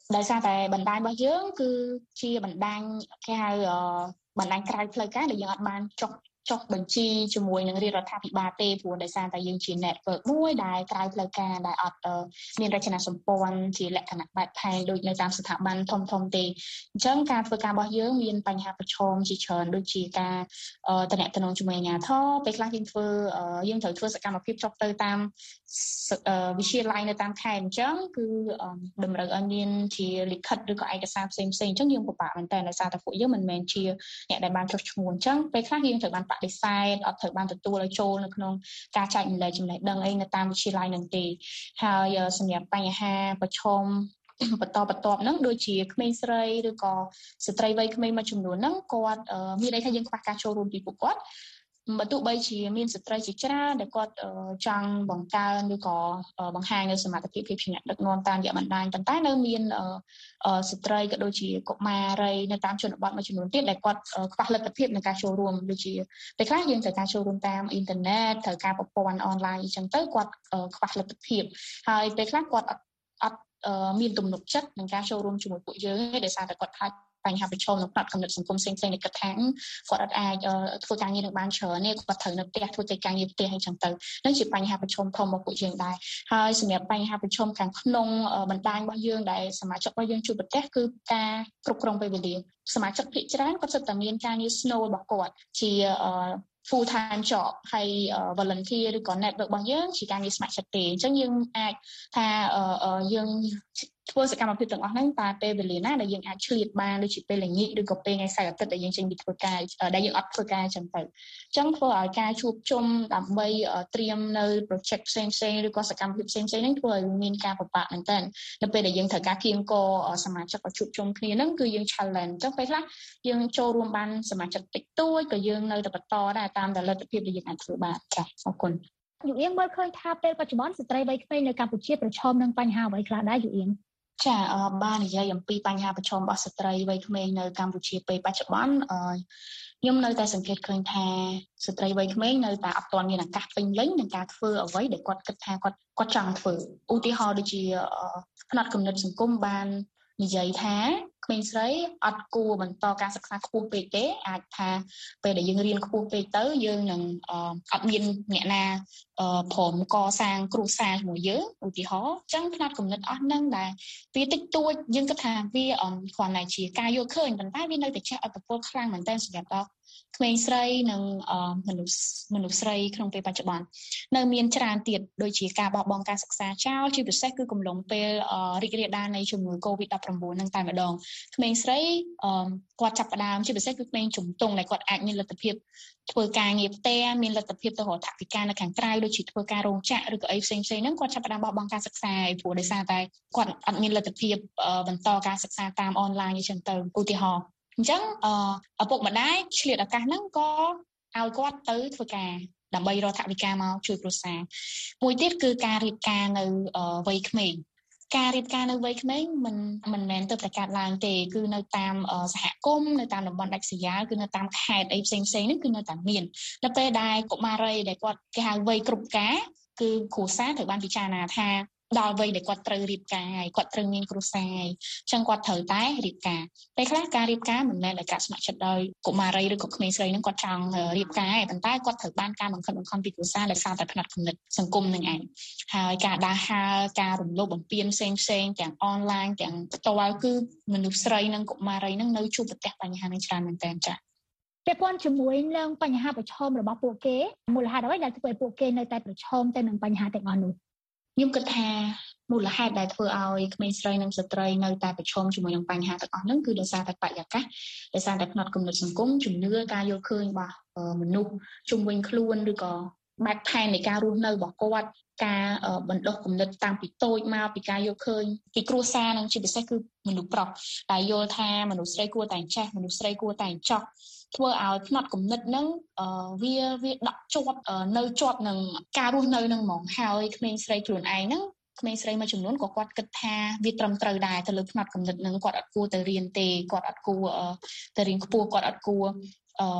ដោយសារតែបណ្ដាញរបស់យើងគឺជាបណ្ដាញគេហៅបណ្ដាញក្រៅផ្លូវការដែលយើងអត់បានចុះបញ្ជីជាមួយនឹងរាជរដ្ឋាភិបាលទេព្រោះដោយសារតែយើងជា network មួយដែលក្រៅផ្លូវការដែលអត់មានរចនាសម្ព័ន្ធជាលក្ខណៈបែបផែនដូចនៅតាមស្ថាប័នធំទេអញ្ចឹងការធ្វើការរបស់យើងមានបញ្ហាប្រឈមជាច្រើនដូចជាការតំណែងជាមួយអាជ្ញាធរពេលខ្លះយើងត្រូវធ្វើសកម្មភាពចុះទៅតាមវិទ្យាល័យនៅតាមខេត្តអញ្ចឹងគឺតម្រូវឲ្យមានជាលិខិតឬក៏ឯកសារផ្សេងៗអញ្ចឹងយើងពិបាកមែនតើដោយសារតែពួកយើងមិនមែនជាអ្នកដែលបានចុះឈ្មោះអញ្ចឹងពេលខ្លះយើងត្រូវបានបដិសេធអត់ត្រូវបានទទួលឲ្យចូលនៅក្នុងការចែកម្លែកចំណេះដឹងអីនៅតាមវិទ្យាល័យនឹងទេហើយសម្រាប់បញ្ហាប្រឈមបន្តហ្នឹងដូចជាក្មេងស្រីឬក៏ស្ត្រីវ័យក្មេងមួយចំនួនហ្នឹងគាត់មានន័យថាយើងខ្វះការចូលរួមពីពួកគាត់បើទោះបីជាមានស្ត្រីជាច្រើនដែលគាត់ចង់បង្កើនឬក៏បង្ហាញនៅសមត្ថភាពភាពជាអ្នកដឹកនាំតាមរយៈបណ្ដាញប៉ុន្តែនៅមានស្ត្រីក៏ដូចជាកុមារីនៅតាមជនបទមួយចំនួនទៀតដែលគាត់ខ្វះលទ្ធភាពក្នុងការចូលរួមដូចជាពេលខ្លះយើងត្រូវការចូលរួមតាមអ៊ីនធឺណិតត្រូវការប្រព័ន្ធអនឡាញអញ្ចឹងទៅគាត់ខ្វះលទ្ធភាពហើយពេលខ្លះគាត់អត់មានទំនុកចិត្តក្នុងការចូលរួមជាមួយពួកយើងទេដោយសារតែគាត់ខ្លាចបញ្ហាប្រឈមនៅផ្នែកកំណត់សង្គមផ្សេងៗនៃកថាគាត់អត់អាចធ្វើការងារនឹងបានច្រើនទេគាត់ត្រូវនៅផ្ទះធ្វើកិច្ចការងារផ្ទះអីចឹងទៅនឹងជាបញ្ហាប្រឈមធំរបស់ពួកយើងដែរហើយសម្រាប់បញ្ហាប្រឈមខាងក្នុងបណ្ដាញរបស់យើងដែលសមាជិករបស់យើងជួបប្រទះគឺការគ្រប់គ្រងពេលវេលាសមាជិកភាគច្រើនគាត់សិតតែមានការងារ snow របស់គាត់ជា full time job ហើយ volunteer ឬក៏ network របស់យើងជាការងារស្ម័គ្រចិត្តទេអញ្ចឹងយើងអាចថាយើងធ្វើសកម្មភាពទាំងអស់ហ្នឹងតែពេលវេលាណាដែលយើងអាចឆ្លៀតបានដូចជាពេលល្ងាចឬក៏ពេលថ្ងៃសៅរ៍អាទិត្យដែលយើងចេញពីធ្វើការដែលយើងអត់ធ្វើការអញ្ចឹងទៅអញ្ចឹងធ្វើឲ្យការជួបជុំដើម្បីត្រៀមនៅ project ផ្សេងៗឬក៏សកម្មភាពផ្សេងៗហ្នឹងធ្វើឲ្យមានការពិបាកមែនតើនៅពេលដែលយើងត្រូវការគៀងគរសមាជិកឲ្យជួបជុំគ្នាហ្នឹងគឺយើង challenge អញ្ចឹងពេលខ្លះយើងចូលរួមបានសមាជិកតិចតួចក៏យើងនៅតែបន្តដែរតាមតែលទ្ធភាពដែលយើងអាចធ្វើបានចា៎អរគុណយូអៀងមើលឃើញថាពេលបច្ចុប្បន្នស្ត្រីវ័យក្មេងនៅកម្ពុជាប្រឈមនឹងបញ្ហាអ្វីខ្លះដែរយូអៀងចាបាននិយាយអំពីបញ្ហាប្រឈមរបស់ស្ត្រីវ័យក្មេងនៅកម្ពុជាពេលបច្ចុប្បន្នខ្ញុំនៅតែសង្កេតឃើញថាស្ត្រីវ័យក្មេងនៅតែអត់ទាន់មានឱកាសពេញលេញនឹងការធ្វើអ្វីដែលគាត់គិតថាគាត់ចង់ធ្វើឧទាហរណ៍ដូចជាផ្នត់គំនិតសង្គមបាននិយាយថាក្មេងស្រីអត់គួរបន្តការសិក្សាខ្ពស់ពេកទេអាចថាពេលដែលយើងរៀនខ្ពស់ពេកទៅយើងនឹងអត់មានអ្នកណាព្រមកសាងគ្រួសារជាមួយយើងឧទាហរណ៍អញ្ចឹងផ្នត់គំនិតអស់ហ្នឹងដែលវាតិចតួចយើងគិតថាវាគ្រាន់តែជាការយល់ឃើញប៉ុន្តែវានៅតែជះឥទ្ធិពលខ្លាំងមែនទែនសម្រាប់ដល់ក្មេងស្រីនិងមនុស្សស្រីក្នុងពេលបច្ចុប្បន្ននៅមានច្រើនទៀតដូចជាការបោះបង់ការសិក្សាចោលជាពិសេសគឺកំឡុងពេលរីករាលដាលនៃជំងឺ COVID-19 ហ្នឹងតែម្ដងក្មេងស្រីគាត់ចាប់ផ្ដើមជាពិសេសគឺក្មេងជំទង់ដែលគាត់អាចមានលទ្ធភាពធ្វើការងារផ្ទះមានលទ្ធភាពទៅរកថវិកានៅខាងក្រៅដូចជាធ្វើការរោងចក្រឬក៏អីផ្សេងៗហ្នឹងគាត់ចាប់ផ្ដើមបោះបង់ការសិក្សាព្រោះដោយសារតែគាត់អត់មានលទ្ធភាពបន្តការសិក្សាតាមអនឡាញអញ្ចឹងទៅឧទាហរណ៍អញ្ចឹងឪពុកម្ដាយឆ្លៀតឱកាសហ្នឹងក៏ឲ្យគាត់ទៅធ្វើការដើម្បីរកថវិកាមកជួយគ្រួសារមួយទៀតគឺការរៀបការនៅវ័យក្មេងការរៀបការនៅវ័យក្មេងមិនមែនទៅតែកើតឡើងទេគឺនៅតាមសហគមន៍នៅតាមតំបន់ដាច់ស្រយាលគឺនៅតាមខេត្តអីផ្សេងៗហ្នឹងគឺនៅតែមានដល់ពេលដែលកុមារីដែលគាត់គេហៅវ័យគ្រប់ការគឺគ្រួសារត្រូវបានពិចារណាថាដល់វ័យដែលគាត់ត្រូវរៀបការហើយគាត់ត្រូវមានគ្រួសារហើយអញ្ចឹងគាត់ត្រូវតែរៀបការពេលខ្លះការរៀបការមិនមែនតែការស្ម័គ្រចិត្តដោយកុមារីឬក៏ក្មេងស្រីហ្នឹងគាត់ចង់រៀបការទេប៉ុន្តែគាត់ត្រូវបានការបង្ខិតបង្ខំពីគ្រួសារដោយសារតែផ្នត់គំនិតសង្គមនឹងឯងហើយការដាស់ហើរការរំលោភបំពានផ្សេងទាំងអនឡាញទាំងផ្ទាល់គឺមនុស្សស្រីនិងកុមារីហ្នឹងនៅជួបប្រទះបញ្ហានេះច្រើនមែនទែនចា៎ពាក់ព័ន្ធជាមួយនឹងបញ្ហាប្រឈមរបស់ពួកគេមូលហេតុអ្វីដែលធ្វើឲ្យពួកគេនៅតែប្រឈមទៅនឹងបញ្ហាទាំងអស់នោះខ្ញុំគិតថាមូលហេតុដែលធ្វើឲ្យក្មេងស្រីនិងស្ត្រីនៅតែប្រឈមជាមួយនឹងបញ្ហាទាំងអស់ហ្នឹងគឺដោយសារតែបរិយាកាសដោយសារតែផ្នត់គំនិតសង្គមជំនឿការយល់ឃើញរបស់មនុស្សជុំវិញខ្លួនឬក៏បែបផែននៃការរស់នៅរបស់គាត់ការបណ្ដុះគំនិតតាំងពីតូចមកពីការយល់ឃើញពីគ្រួសារនិងជាពិសេសគឺមនុស្សប្រុសដែលយល់ថាមនុស្សស្រីគួរតែចេះមនុស្សស្រីគួរតែចោះធ្វើឲ្យផ្នត់គំនិតហ្នឹងវាដកជាប់នៅជាប់នឹងការរស់នៅនឹងហ្មងហើយក្មេងស្រីខ្លួនឯងហ្នឹងក្មេងស្រីមួយចំនួនក៏គាត់គិតថាវាត្រឹមត្រូវដែរទៅលើផ្នត់គំនិតហ្នឹងគាត់អត់គួរទៅរៀនទេគាត់អត់គួរទៅរៀនខ្ពស់គាត់អត់គួរ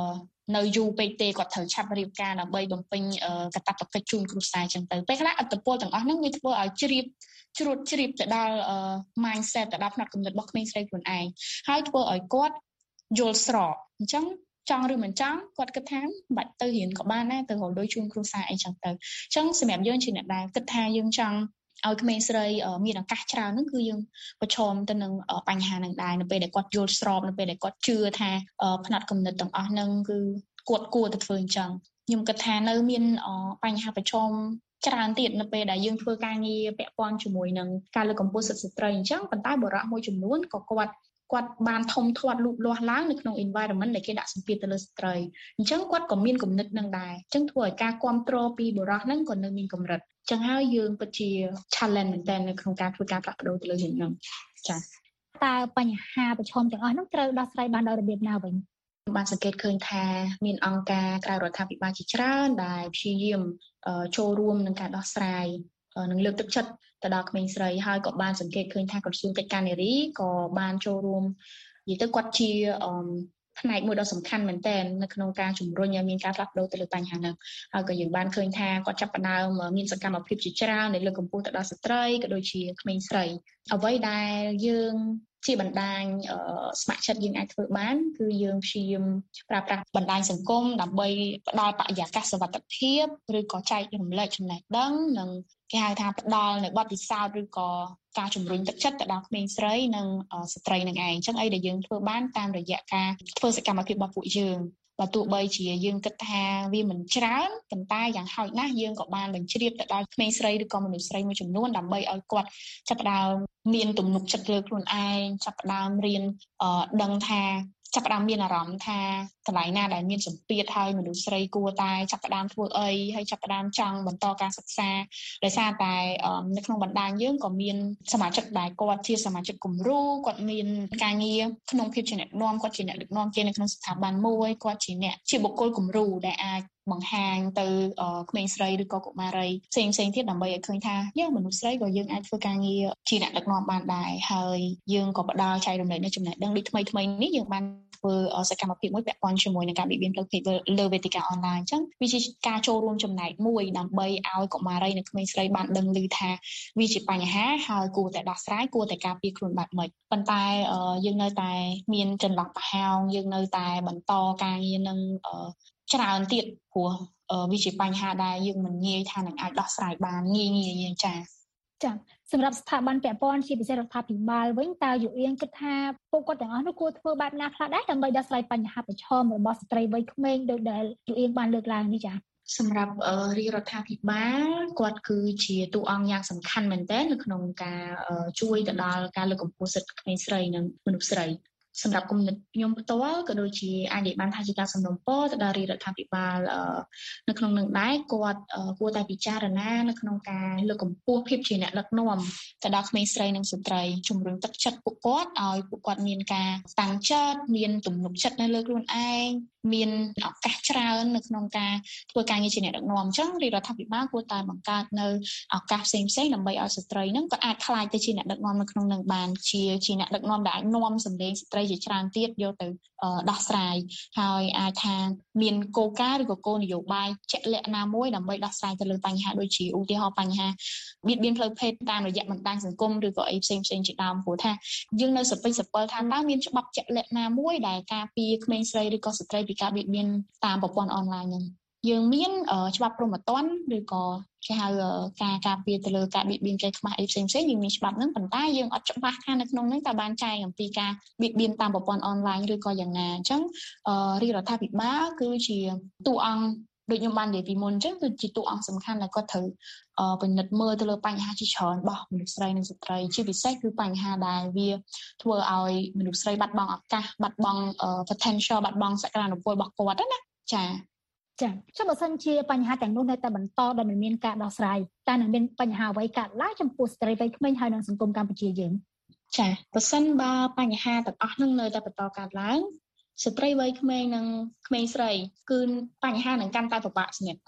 នៅយូរពេកទេគាត់ត្រូវឆាប់រៀបការដើម្បីបំពេញកាតព្វកិច្ចជូនគ្រួសារចឹងទៅពេលខ្លះអត្តពលទាំងអស់ហ្នឹងវាធ្វើឲ្យជ្រាបទៅដល់ mindset ទៅដល់ផ្នត់គំនិតរបស់ក្មេងស្រីខ្លួនឯងហើយធ្វើឲ្យគាត់យល់ស្របអញ្ចឹងចង់ឬមិនចង់គាត់គិតថាបាច់ទៅរៀនក៏បានដែរទៅរកលុយជូនគ្រួសារអីចឹងទៅអញ្ចឹងសម្រាប់យើងជាអ្នកដែលគិតថាយើងចង់ឲ្យក្មេងស្រីមានឱកាសច្រើនហ្នឹងគឺយើងប្រឈមទៅនឹងបញ្ហាហ្នឹងដែរនៅពេលដែលគាត់យល់ស្របនៅពេលដែលគាត់ជឿថាផ្នត់គំនិតទាំងអស់ហ្នឹងគឺគាត់គួរទៅធ្វើអញ្ចឹងខ្ញុំគិតថានៅមានបញ្ហាប្រឈមច្រើនទៀតនៅពេលដែលយើងធ្វើការងារពាក់ព័ន្ធជាមួយនឹងការលើកកម្ពស់សិទ្ធិស្ត្រីអញ្ចឹងប៉ុន្តែបុរសមួយចំនួនក៏គាត់បានធំធាត់លូតលាស់ឡើងនៅក្នុង environment ដែលគេដាក់សម្ពាធទៅលើស្ត្រីអញ្ចឹងគាត់ក៏មានគំនិតនឹងដែរអញ្ចឹងធ្វើឲ្យការគ្រប់គ្រងពីបុរសហ្នឹងក៏នៅមានកម្រិតអញ្ចឹងហើយយើងពិតជា challenge មែនតើនៅក្នុងការធ្វើការផ្លាស់ប្ដូរទៅលើរឿងហ្នឹងចា៎តើបញ្ហាប្រឈមទាំងអស់នោះត្រូវដោះស្រាយបានដោយរបៀបណាវិញបានសង្កេតឃើញថាមានអង្គការក្រៅរដ្ឋាភិបាលជាច្រើនដែលព្យាយាមចូលរួមក្នុងការដោះស្រាយនិងលើកទឹកចិត្តទៅដល់ក្មេងស្រីហើយក៏បានសង្កេតឃើញថាក្រសួងកិច្ចការនារីក៏បានចូលរួមនិយាយទៅគាត់ជាផ្នែកមួយដ៏សំខាន់មែនទែននៅក្នុងការជំរុញឲ្យមានការផ្លាស់ប្ដូរទៅលើបញ្ហាហ្នឹងហើយក៏យើងបានឃើញថាគាត់ចាប់ផ្ដើមមានសកម្មភាពជាច្រើនដែលលើកកម្ពស់ទៅដល់ស្ត្រីក៏ដូចជាក្មេងស្រីអ្វីដែលយើងជាបណ្ដាញស្ម័គ្រចិត្តយើងអាចធ្វើបានគឺយើងព្យាយាមប្រើប្រាស់បណ្ដាញសង្គមដើម្បីផ្ដល់បរិយាកាសសុវត្ថិភាពឬក៏ចែករំលែកចំណេះដឹងនិងគេហៅថាផ្ដល់នៅបទពិសោធន៍ឬក៏ការជំរុញទឹកចិត្តទៅដល់ក្មេងស្រីនិងស្ត្រីនឹងឯងអញ្ចឹងអីដែលយើងធ្វើបានតាមរយៈការធ្វើសកម្មភាពរបស់ពួកយើងបើទោះបីជាយើងគិតថាវាមិនច្រើនប៉ុន្តែយ៉ាងហោចណាស់យើងក៏បានបញ្ជ្រាបទៅដល់ក្មេងស្រីឬក៏មនុស្សស្រីមួយចំនួនដើម្បីឲ្យគាត់ចាប់ផ្ដើមមានទំនុកចិត្តលើខ្លួនឯងចាប់ផ្ដើមរៀនដឹងថាចាប់ផ្ដើមមានអារម្មណ៍ថាកន្លែងណាដែលមានសម្ពាធហើយមនុស្សស្រីគួរតែចាប់ផ្ដើមធ្វើអីហើយចាប់ផ្ដើមចង់បន្តការសិក្សាដោយសារតែនៅក្នុងបណ្ដាញយើងក៏មានសមាជិកដែលគាត់ជាសមាជិកគំរូគាត់មានការងារក្នុងភាពជាអ្នកដឹកនាំគាត់ជាអ្នកដឹកនាំគេនៅក្នុងស្ថាប័នមួយគាត់ជាបុគ្គលគំរូដែលអាចបង្ហាញទៅក្មេងស្រីឬក៏កុមារីផ្សេងទៀតដើម្បីឲ្យឃើញថាយើងមនុស្សស្រីក៏យើងអាចធ្វើការងារជាអ្នកដឹកនាំបានដែរហើយយើងក៏ផ្ដល់ចែករំលែកនៅចំណេះដឹងដូចថ្មីនេះយើងបានធ្វើសកម្មភាពមួយពាក់ព័ន្ធជាមួយនឹងការបៀតបៀនផ្លូវភេទលើវេទិកាអនឡាញអញ្ចឹងវាជាការចូលរួមចំណែកមួយដើម្បីឲ្យកុមារីនិងក្មេងស្រីបានដឹងឮថាវាជាបញ្ហាហើយគួរតែដោះស្រាយគួរតែការពារខ្លួនបែបម៉េចប៉ុន្តែយើងនៅតែមានចន្លោះប្រហោងយើងនៅតែបន្តការងារនឹងច្រើនទៀតព្រោះវាជាបញ្ហាដែលយើងមិនងាយថានឹងអាចដោះស្រាយបានងាយយើងចាសម្រាប់ស្ថាប័នពាក់ព័ន្ធជាពិសេសរដ្ឋាភិបាលវិញតើយុអៀងគិតថាពួកគាត់ទាំងអស់នោះគួរធ្វើបែបណាខ្លះដែរដើម្បីដោះស្រាយបញ្ហាប្រឈមរបស់ស្ត្រីវ័យក្មេងដូចដែលយុអៀងបានលើកឡើងនេះចា៎សម្រាប់រាជរដ្ឋាភិបាលគាត់គឺជាតួអង្គយ៉ាងសំខាន់មែនទែននៅក្នុងការជួយទៅដល់ការលើកកម្ពស់សិទ្ធិក្មេងស្រីនិងមនុស្សស្រីសម្រាប់គំនិតខ្ញុំផ្ទាល់ក៏ដូចជាអាចនិយាយបានថាជាការសំណូមពរទៅដល់រាជរដ្ឋាភិបាលនៅក្នុងនឹងដែរគាត់គួរតែពិចារណានៅក្នុងការលើកកម្ពស់ភាពជាអ្នកដឹកនាំទៅដល់ក្មេងស្រីនិងស្ត្រីជំរុញទឹកចិត្តពួកគាត់ឲ្យពួកគាត់មានការតាំងចិត្តមានទំនុកចិត្តនៅលើខ្លួនឯងមានឱកាសច្រើននៅក្នុងការធ្វើការងារជាអ្នកដឹកនាំអញ្ចឹងរាជរដ្ឋាភិបាលគួរតែបង្កើតនៅឱកាសផ្សេងដើម្បីឲ្យស្ត្រីហ្នឹងក៏អាចក្លាយទៅជាអ្នកដឹកនាំនៅក្នុងនឹងបានជាអ្នកដឹកនាំដែលអាចនាំសម្លេងស្ត្រីជាច្រើនទៀតយកទៅដោះស្រាយហើយអាចថាមានគោលការណ៍ឬក៏គោលនយោបាយជាក់លាក់ណាមួយដើម្បីដោះស្រាយទៅលើបញ្ហាដូចជាឧទាហរណ៍បញ្ហាបៀតបៀនផ្លូវភេទតាមរយៈបណ្ដាញសង្គមឬក៏អីផ្សេងជាដើមព្រោះថាយើងនៅសពិលថាតើមានច្បាប់ជាក់លាក់ណាមួយដែលការពារក្មេងស្រីឬក៏ស្ត្រីពីការបៀតបៀនតាមប្រព័ន្ធអនឡាញហ្នឹងយើងមានច្បាប់ព្រហ្មទណ្ឌឬក៏គេហៅការពារទៅលើការបៀតបៀនចៃខ្មាស់អីផ្សេងយើងមានច្បាប់ហ្នឹងប៉ុន្តែយើងអត់ច្បាស់ថានៅក្នុងហ្នឹងតើបានចែងអំពីការបៀតបៀនតាមប្រព័ន្ធអនឡាញឬក៏យ៉ាងណាអញ្ចឹងរាជរដ្ឋាភិបាលគឺជាតួអង្គដូចខ្ញុំបាននិយាយពីមុនអញ្ចឹងគឺជាតួអង្គសំខាន់ដែលគាត់ត្រូវពិនិត្យមើលទៅលើបញ្ហាជាច្រើនរបស់មនុស្សស្រីនិងស្ត្រីជាពិសេសគឺបញ្ហាដែលវាធ្វើឲ្យមនុស្សស្រីបាត់បង់ឱកាសបាត់បង់ potential បាត់បង់សក្តានុពលរបស់គាត់ណាចាចុះបើសិនជាបញ្ហាទាំងនោះនៅតែបន្តដោយមិនមានការដោះស្រាយតើនឹងមានបញ្ហាអ្វីកើតឡើងចំពោះស្ត្រីវ័យក្មេងហើយនិងសង្គមកម្ពុជាយើងចាបើសិនបើបញ្ហាទាំងអស់ហ្នឹងនៅតែបន្តកើតឡើងស្ត្រីវ័យក្មេងនិងក្មេងស្រីគឺបញ្ហានឹងកាន់តែពិបាកសម្រាប់គាត់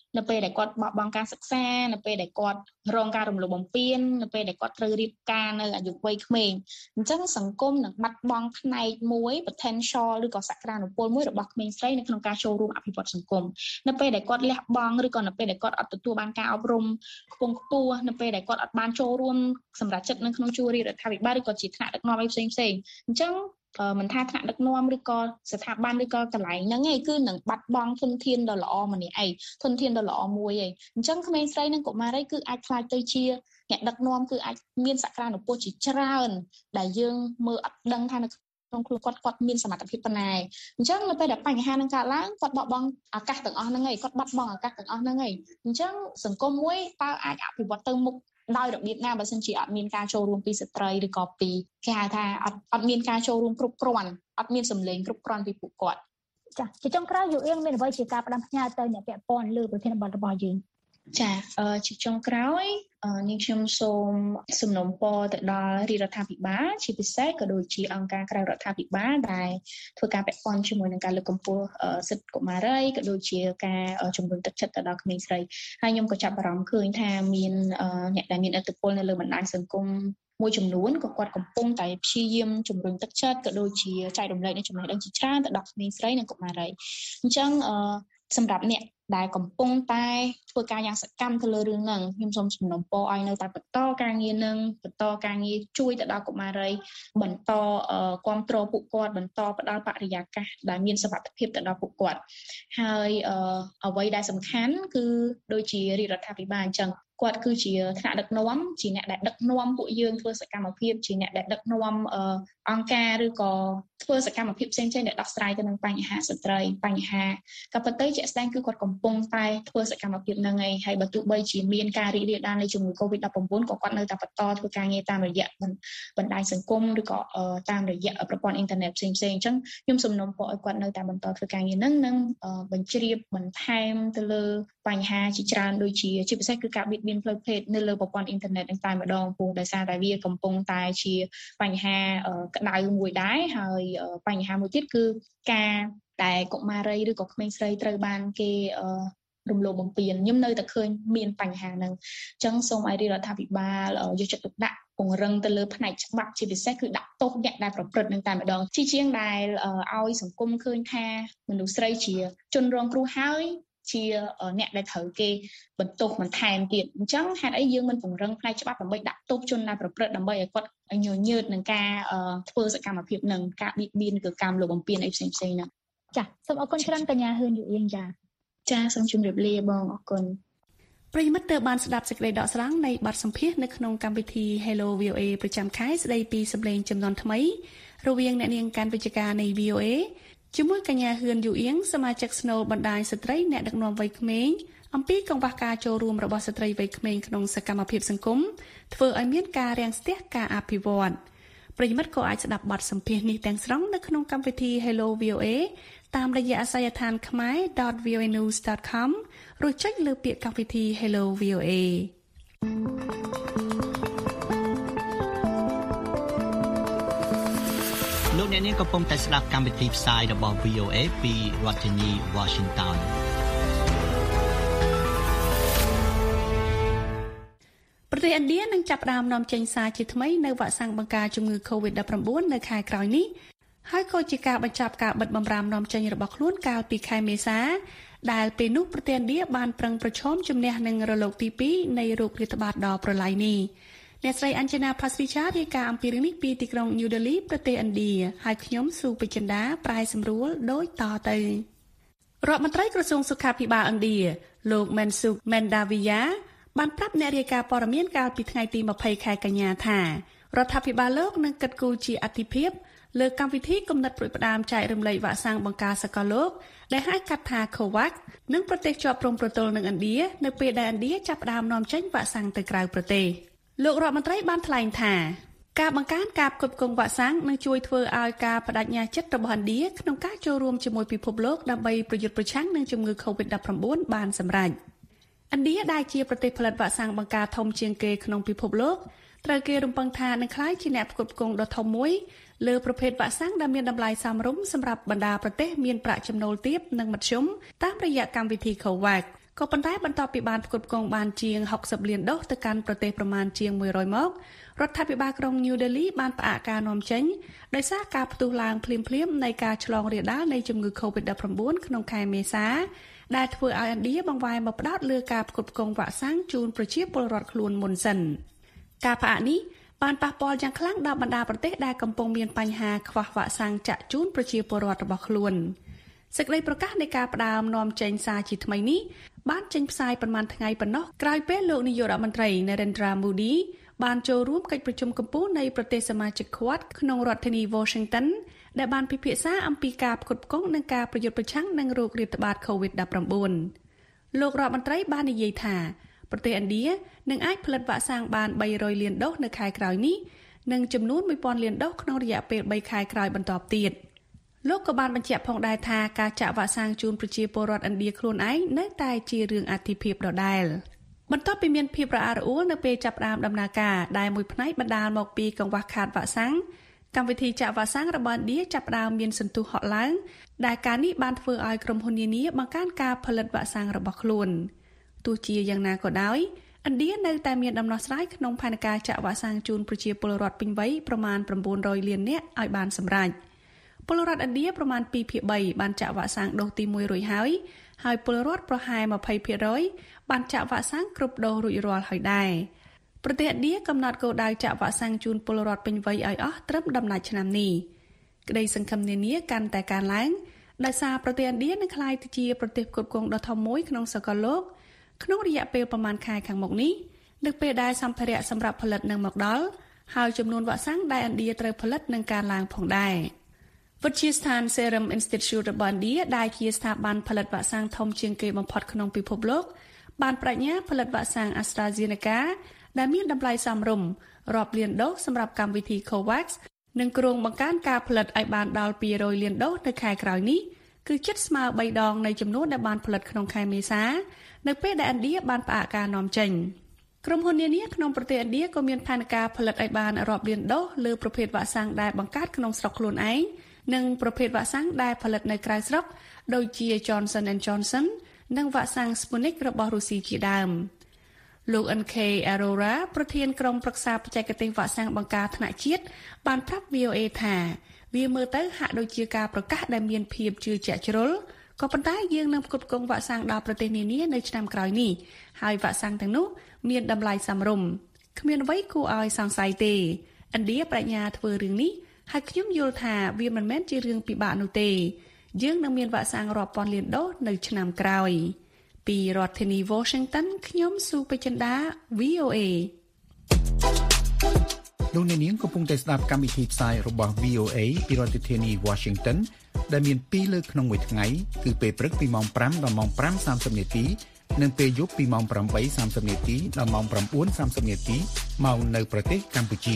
នៅពេលដែលគាត់បោះបង់ការសិក្សានៅពេលដែលគាត់រងការរំលោភបំពាននៅពេលដែលគាត់ត្រូវរៀបការនៅអាយុវ័យក្មេងអញ្ចឹងសង្គមនឹងបាត់បង់ផ្នែកមួយ potential ឬក៏សក្តានុពលមួយរបស់ក្មេងស្រីនៅក្នុងការចូលរួមអភិវឌ្ឍសង្គមនៅពេលដែលគាត់លះបង់ឬក៏នៅពេលដែលគាត់អត់ទទួលបានការអប់រំខ្ពង់ខ្ពស់នៅពេលដែលគាត់អត់បានចូលរួមសម្រាប់ចិត្តនៅក្នុងជួររដ្ឋាភិបាលឬក៏ជាថ្នាក់ដឹកនាំអីផ្សេងៗអញ្ចឹងមិនថាថ្នាក់ដឹកនាំឬក៏ស្ថាប័នឬក៏កន្លែងហ្នឹងឯងគឺនឹងបាត់បង់ធនធានដ៏ល្អម្នាក់ឯងធនធានដ៏ល្អមួយឯងអញ្ចឹងក្មេងស្រីនិងកុមារីគឺអាចខ្លាចទៅជាអ្នកដឹកនាំគឺអាចមានសក្តានុពលជាច្រើនដែលយើងមើលអត់ដឹងថានៅក្នុងខ្លួនគាត់មានសមត្ថភាពប៉ុណ្ណាអញ្ចឹងនៅពេលដែលបញ្ហានឹងកើតឡើងគាត់បោះបង់ឱកាសទាំងអស់ហ្នឹងឯងគាត់បាត់បង់ឱកាសទាំងអស់ហ្នឹងឯងអញ្ចឹងសង្គមមួយតើអាចអភិវឌ្ឍទៅមុខដោយរបៀបណាបើសិនជាអត់មានការចូលរួមពីស្ត្រីឬក៏ពីគេហៅថាអត់មានការចូលរួមគ្រប់គ្រាន់អត់មានសម្លេងគ្រប់គ្រាន់ពីពួកគាត់ចាជាចុងក្រោយយូអៀងមានអ្វីជាការផ្ដាំផ្ញើទៅអ្នកពាក់ព័ន្ធលើប្រធានបទរបស់យើងចាជាចុងក្រោយនាងខ្ញុំសូមសំណូមពរទៅដល់រាជរដ្ឋាភិបាលជាពិសេសក៏ដូចជាអង្គការក្រៅរដ្ឋាភិបាលដែលធ្វើការពាក់ព័ន្ធជាមួយនឹងការលើកកម្ពស់សិទ្ធិកុមារីក៏ដូចជាការជំរុញទឹកចិត្តទៅដល់ក្មេងស្រីហើយខ្ញុំក៏ចាប់អារម្មណ៍ឃើញថាមានអ្នកដែលមានឥទ្ធិពលនៅលើបណ្ដាញសង្គមមួយចំនួនក៏គាត់កំពុងតែព្យាយាមជំរុញទឹកចិត្តក៏ដូចជាចែករំលែកនូវចំណេះដឹងជាច្រើនទៅដល់ក្មេងស្រីនិងកុមារីអញ្ចឹងសម្រាប់អ្នកដែលកំពុងតែធ្វើការយ៉ាងសកម្មទៅលើរឿងហ្នឹងខ្ញុំសូមសំណូមពរឲ្យនៅតែបន្តការងារនឹងបន្តការងារជួយទៅដល់កុមារីបន្តគាំទ្រពួកគាត់បន្តផ្ដល់បរិយាកាសដែលមានសុវត្ថិភាពទៅដល់ពួកគាត់ហើយអ្វីដែលសំខាន់គឺដូចជារាជរដ្ឋាភិបាលអញ្ចឹងគាត់គឺជាថ្នាក់ដឹកនាំជាអ្នកដែលដឹកនាំពួកយើងធ្វើសកម្មភាពជាអ្នកដែលដឹកនាំអង្គការឬក៏ធ្វើសកម្មភាពផ្សេងៗដែលដោះស្រាយទៅនឹងបញ្ហាស្ត្រីបញ្ហាក៏ប៉ុន្តែជាក់ស្ដែងគឺគាត់កំពុងតែធ្វើសកម្មភាពហ្នឹងហើយបើទោះបីជាមានការរីករាលដាលនៃជំងឺ Covid-19 ក៏គាត់នៅតែបន្តធ្វើការងារតាមរយៈបណ្ដាញសង្គមឬក៏តាមរយៈប្រព័ន្ធអ៊ីនធឺណិតផ្សេងៗអញ្ចឹងខ្ញុំសំណូមពរឲ្យគាត់នៅតែបន្តធ្វើការងារហ្នឹងនិងបញ្ជ្រាបបន្ថែមទៅលើបញ្ហាជាច្រើនដូចជាពិសេសគឺការបៀតបៀនផ្លូវភេទនៅលើប្រព័ន្ធអ៊ីនធឺណិតនឹងតែម្ដងព្រោះដោយសារតែវាកំពុងតែជាបញ្ហាក្តៅមួយដែរហើយបញ្ហាមួយទៀតគឺការតែកុមារីឬក៏ក្មេងស្រីត្រូវបានគេរំលោភបំពានខ្ញុំនៅតែឃើញមានបញ្ហាហ្នឹងអញ្ចឹងសូមឲ្យរាជរដ្ឋាភិបាលយកចិត្តទុកដាក់ពង្រឹងទៅលើផ្នែកច្បាប់ជាពិសេសគឺដាក់ទោសអ្នកដែលប្រព្រឹត្តនឹងតែម្ដងជាងដែលឲ្យសង្គមឃើញថាមនុស្សស្រីជាជនរងគ្រោះហើយជាអ្នកដែលត្រូវគេបន្ទោសបន្ថែមទៀតអញ្ចឹងហេតុអីយើងមិនពង្រឹងផ្នែកច្បាប់ដើម្បីដាក់ទោសជនដែលប្រព្រឹត្តដើម្បីឲ្យគាត់ញញើតនឹងការធ្វើសកម្មភាពនឹងការបៀតបៀនគឺការលុបបំពានអីផ្សេងៗហ្នឹងចាសូមអរគុណច្រើនកញ្ញាហ៊ឿនយូអៀងចាសូមជម្រាបលាបងអរគុណប្រិយមិត្តទើបបានស្ដាប់សេចក្តីដកស្រង់នៃបទសម្ភាសន៍នៅក្នុងកម្មវិធី Hello VOA ប្រចាំខែស្ដីពីសម្លេងចំនួនថ្មីរវាងអ្នកនាងកាន់វិជ្ជការនៃ VOA ជាមួយកញ្ញាហ៊ឿនយូអៀងសមាជិកស្នូលបណ្ដាញស្ត្រីអ្នកដឹកនាំវ័យក្មេងអំពីកង្វះការចូលរួមរបស់ស្ត្រីវ័យក្មេងក្នុងសកម្មភាពសង្គមធ្វើឲ្យមានការរាំងស្ទះការអភិវឌ្ឍប្រិយមិត្តក៏អាចស្ដាប់បទសម្ភាសន៍នេះទាំងស្រុងនៅក្នុងកម្មវិធី Hello VOA តាមរយៈអាសយដ្ឋាន khmer.voanews.com ឬចុចលើពាក្យកម្មវិធី Hello VOA លោកអ្នកនាងកំពុងតែស្ដាប់កម្មវិធីផ្សាយរបស់ VOA ពីរដ្ឋធានី Washington ប្រទេសឥណ្ឌានឹងចាប់ផ្ដើមនាំចេញសារជាថ្មីនៅវ៉ាក់សាំងបង្ការជំងឺ Covid-19 នៅខែក្រោយនេះហើយក៏ជាការបញ្ចប់ការបិទបម្រាមនាំចេញរបស់ខ្លួនកាលពីខែមេសាដែលពេលនោះប្រទេសឥណ្ឌាបានប្រឹងប្រឈមជំនះនឹងរលកទី2នៃโรคរាតត្បាតដ៏ប្រឡាយនេះអ្នកស្រីអញ្ជនាផាស្រីចារាយការណ៍អំពីរឿងនេះពីទីក្រុង New Delhi ប្រទេសឥណ្ឌាហើយខ្ញុំស៊ូពេជ្ជន្តាប្រែសម្រួលដូចតទៅរដ្ឋមន្ត្រីក្រសួងសុខាភិបាលឥណ្ឌាលោក Mansukh Mandaviya បានប្រាប់អ្នករាយការណ៍ព័ត៌មានកាលពីថ្ងៃទី20ខែកញ្ញាថារដ្ឋាភិបាលលោកនឹងកិត្តគូជាអធិភាពលើកម្មវិធីគំនិតព្រួយផ្ដាមចែករំលែកវ៉ាក់សាំងបង្ការសកលលោកដែលហៅកាត់ថា COVAX និងប្រទេសជាប់ព្រំប្រទល់នឹងឥណ្ឌានៅពេលដែលឥណ្ឌាចាប់ផ្ដើមនាំចេញវ៉ាក់សាំងទៅក្រៅប្រទេសលោករដ្ឋមន្ត្រីបានថ្លែងថាការបង្កើនការផ្គត់ផ្គង់វ៉ាក់សាំងនឹងជួយធ្វើឲ្យការបដិញ្ញាចិត្តរបស់ឥណ្ឌាក្នុងការចូលរួមជាមួយពិភពលោកដើម្បីប្រយុទ្ធប្រឆាំងនឹងជំងឺ Covid-19 បានសម្រេចឥណ្ឌាដែលជាប្រទេសផលិតវ៉ាក់សាំងបង្ការធំជាងគេក្នុងពិភពលោកត្រូវគេរំពឹងថានឹងក្លាយជាអ្នកផ្គត់ផ្គង់ដ៏ធំមួយលើប្រភេទវ៉ាក់សាំងដែលមានតម្លៃសមរម្យសម្រាប់បណ្ដាប្រទេសមានប្រាក់ចំណូលទាបនិងមធ្យមតាមរយៈកម្មវិធី COVAX ក៏ប៉ុន្តែបន្ទាប់ពីបានផ្គត់ផ្គង់បានជាង60លានដូសទៅកាន់ប្រទេសប្រមាណជាង100មករដ្ឋាភិបាលក្រុង New Delhi បានផ្អាកការនាំចេញដោយសារការផ្ទុះឡើងភ្លាមៗនៃការឆ្លងរាលដាលនៃជំងឺ COVID-19 ក្នុងខែមេសាដែលធ្វើឲ្យឥណ្ឌាបង្វែរមកផ្ដោតលើការផ្គត់ផ្គង់វ៉ាក់សាំងជូនប្រជាពលរដ្ឋខ្លួនមុនសិនការផ្អាកនេះបានប៉ះពាល់យ៉ាងខ្លាំងដល់បណ្ដាប្រទេសដែលកំពុងមានបញ្ហាខ្វះវ៉ាក់សាំងចាក់ជូនប្រជាពលរដ្ឋរបស់ខ្លួនសេចក្តីប្រកាសនៃការផ្ដើមនាំចេញសារជាថ្មីនេះបានចេញផ្សាយប្រមាណថ្ងៃប៉ុណ្ណោះក្រោយពេលលោកនាយករដ្ឋមន្ត្រី Narendra Modi បានចូលរួមកិច្ចប្រជុំកំពូលនៃប្រទេសសមាជិក Quad ក្នុងរដ្ឋធានី Washington ដែលបានពិភាក្សាអំពីការផ្គត់ផ្គង់និងការប្រយុទ្ធប្រឆាំងនឹងโรគរាតត្បាត COVID-19 លោករដ្ឋមន្ត្រីបាននិយាយថាប្រទេសឥណ្ឌានឹងអាចផលិតវ៉ាក់សាំងបាន300លានដូសនៅខែក្រោយនេះនិងចំនួន 1000 លានដូសក្នុងរយៈពេល3ខែក្រោយបន្តទៀតលោកក៏បានបញ្ជាក់ផងដែរថាការចាក់វ៉ាក់សាំងជូនប្រជាពលរដ្ឋឥណ្ឌាខ្លួនឯងនៅតែជារឿងអាទិភាពដដែលបន្ទាប់ពីមានភាពរអាក់រអួលនៅពេលចាប់ផ្ដើមដំណើរការដែលមួយផ្នែកបណ្ដាលមកពីកង្វះខាតវ៉ាក់សាំងកម្មវិធីចាក់វ៉ាក់សាំងរបស់ឥណ្ឌាចាប់ផ្ដើមមានសន្ទុះហក់ឡើងដែលការនេះបានធ្វើឲ្យក្រុមហ៊ុននានាបង្កើនការផលិតវ៉ាក់សាំងរបស់ខ្លួនទោះជាយ៉ាងណាក៏ដោយឥណ្ឌានៅតែមានដំណោះស្រាយក្នុងផែនការចាក់វ៉ាក់សាំងជូនប្រជាពលរដ្ឋពេញវ័យប្រមាណ900លាននាក់ឲ្យបានសម្រេចពលរដ្ឋឥណ្ឌាប្រមាណ 2/3 បានចាក់វ៉ាក់សាំងដូសទី1រួចហើយពលរដ្ឋប្រហែល 20% បានចាក់វ៉ាក់សាំងគ្រប់ដូសរួចរាល់ហើយដែរប្រទេសឥណ្ឌាកំណត់គោលដៅចាក់វ៉ាក់សាំងជូនពលរដ្ឋពេញវ័យឲ្យអស់ត្រឹមដំណាច់ឆ្នាំនេះក្តីសង្ឃឹមនានាកាន់តែកើនឡើងដោយសារប្រទេសឥណ្ឌានឹងក្លាយទៅជាប្រទេសផ្គត់ផ្គង់ដ៏ធំមួយក្នុងសកលលោកក្នុងរយៈពេលប្រមាណខែខាងមុខនេះនៅពេលដែលសម្ភារៈសម្រាប់ផលិតនឹងមកដល់ហើយចំនួនវ៉ាក់សាំងដែលឥណ្ឌាត្រូវផលិតនឹងកើនឡើងផងដែរវិទ្យាស្ថាន Serum Institute របស់ឥណ្ឌាដែលជាស្ថាប័នផលិតវ៉ាក់សាំងធំជាងគេបំផុតក្នុងពិភពលោកបានបញ្ញាផលិតវ៉ាក់សាំង AstraZeneca ដែលមានតម្លៃសមរម្យរាប់លានដូសសម្រាប់កម្មវិធី COVAX និងគ្រោងបង្កើនការផលិតឲ្យបានដល់200លានដូសនៅខែក្រោយនេះគឺជិតស្មើ3ដងនៃចំនួនដែលបានផលិតក្នុងខែមេសានៅពេលដែលឥណ្ឌាបានផ្អាកការនាំចេញក្រុមហ៊ុននានាក្នុងប្រទេសឥណ្ឌាក៏មានផែនការផលិតឲ្យបានរាប់លានដូសលើប្រភេទវ៉ាក់សាំងដែលបង្កើតក្នុងស្រុកខ្លួនឯងនិងប្រភេទវ៉ាក់សាំងដែលផលិតនៅក្រៅស្រុកដូចជា Johnson & Johnson និងវ៉ាក់សាំង Sputnik របស់រុស្ស៊ីជាដើមលោក NK Arora ប្រធានក្រុមប្រឹក្សាបច្ចេកទេសវ៉ាក់សាំងបង្ការថ្នាក់ជាតិបានប្រាប់ VOA ថាវាមើលទៅហាក់ដូចជាការប្រកាសដែលមានភាពជឿជាក់ជ្រុលក៏ប៉ុន្តែយើងនឹងផ្គត់ផ្គង់វ៉ាក់សាំងដល់ប្រទេសនានានៅឆ្នាំក្រោយនេះហើយវ៉ាក់សាំងទាំងនោះមានតម្លៃសមរម្យគ្មានអ្វីគួរឲ្យសង្ស័យទេឥណ្ឌាបញ្ញាធ្វើរឿងនេះហើយខ្ញុំយល់ថាវាមិនមែនជារឿងពិបាកនោះទេយើងនឹងមានវ៉ាក់សាំងរាប់ពាន់លានដូសនៅឆ្នាំក្រោយពីរដ្ឋធានី Washington ខ្ញុំស៊ូពេជ្រចិន្តា VOA លោកអ្នកនាងកំពុងតែស្ដាប់កម្មវិធីផ្សាយរបស់ VOA ពីរដ្ឋធានី Washington ដែលមាន2លើកក្នុងមួយថ្ងៃគឺពេលព្រឹកពីម៉ោង5ដល់ម៉ោង 5:30 នាទីនិងពេលយប់ពីម៉ោង 8:30 នាទីដល់ម៉ោង 9:30 នាទីមកនៅប្រទេសកម្ពុជា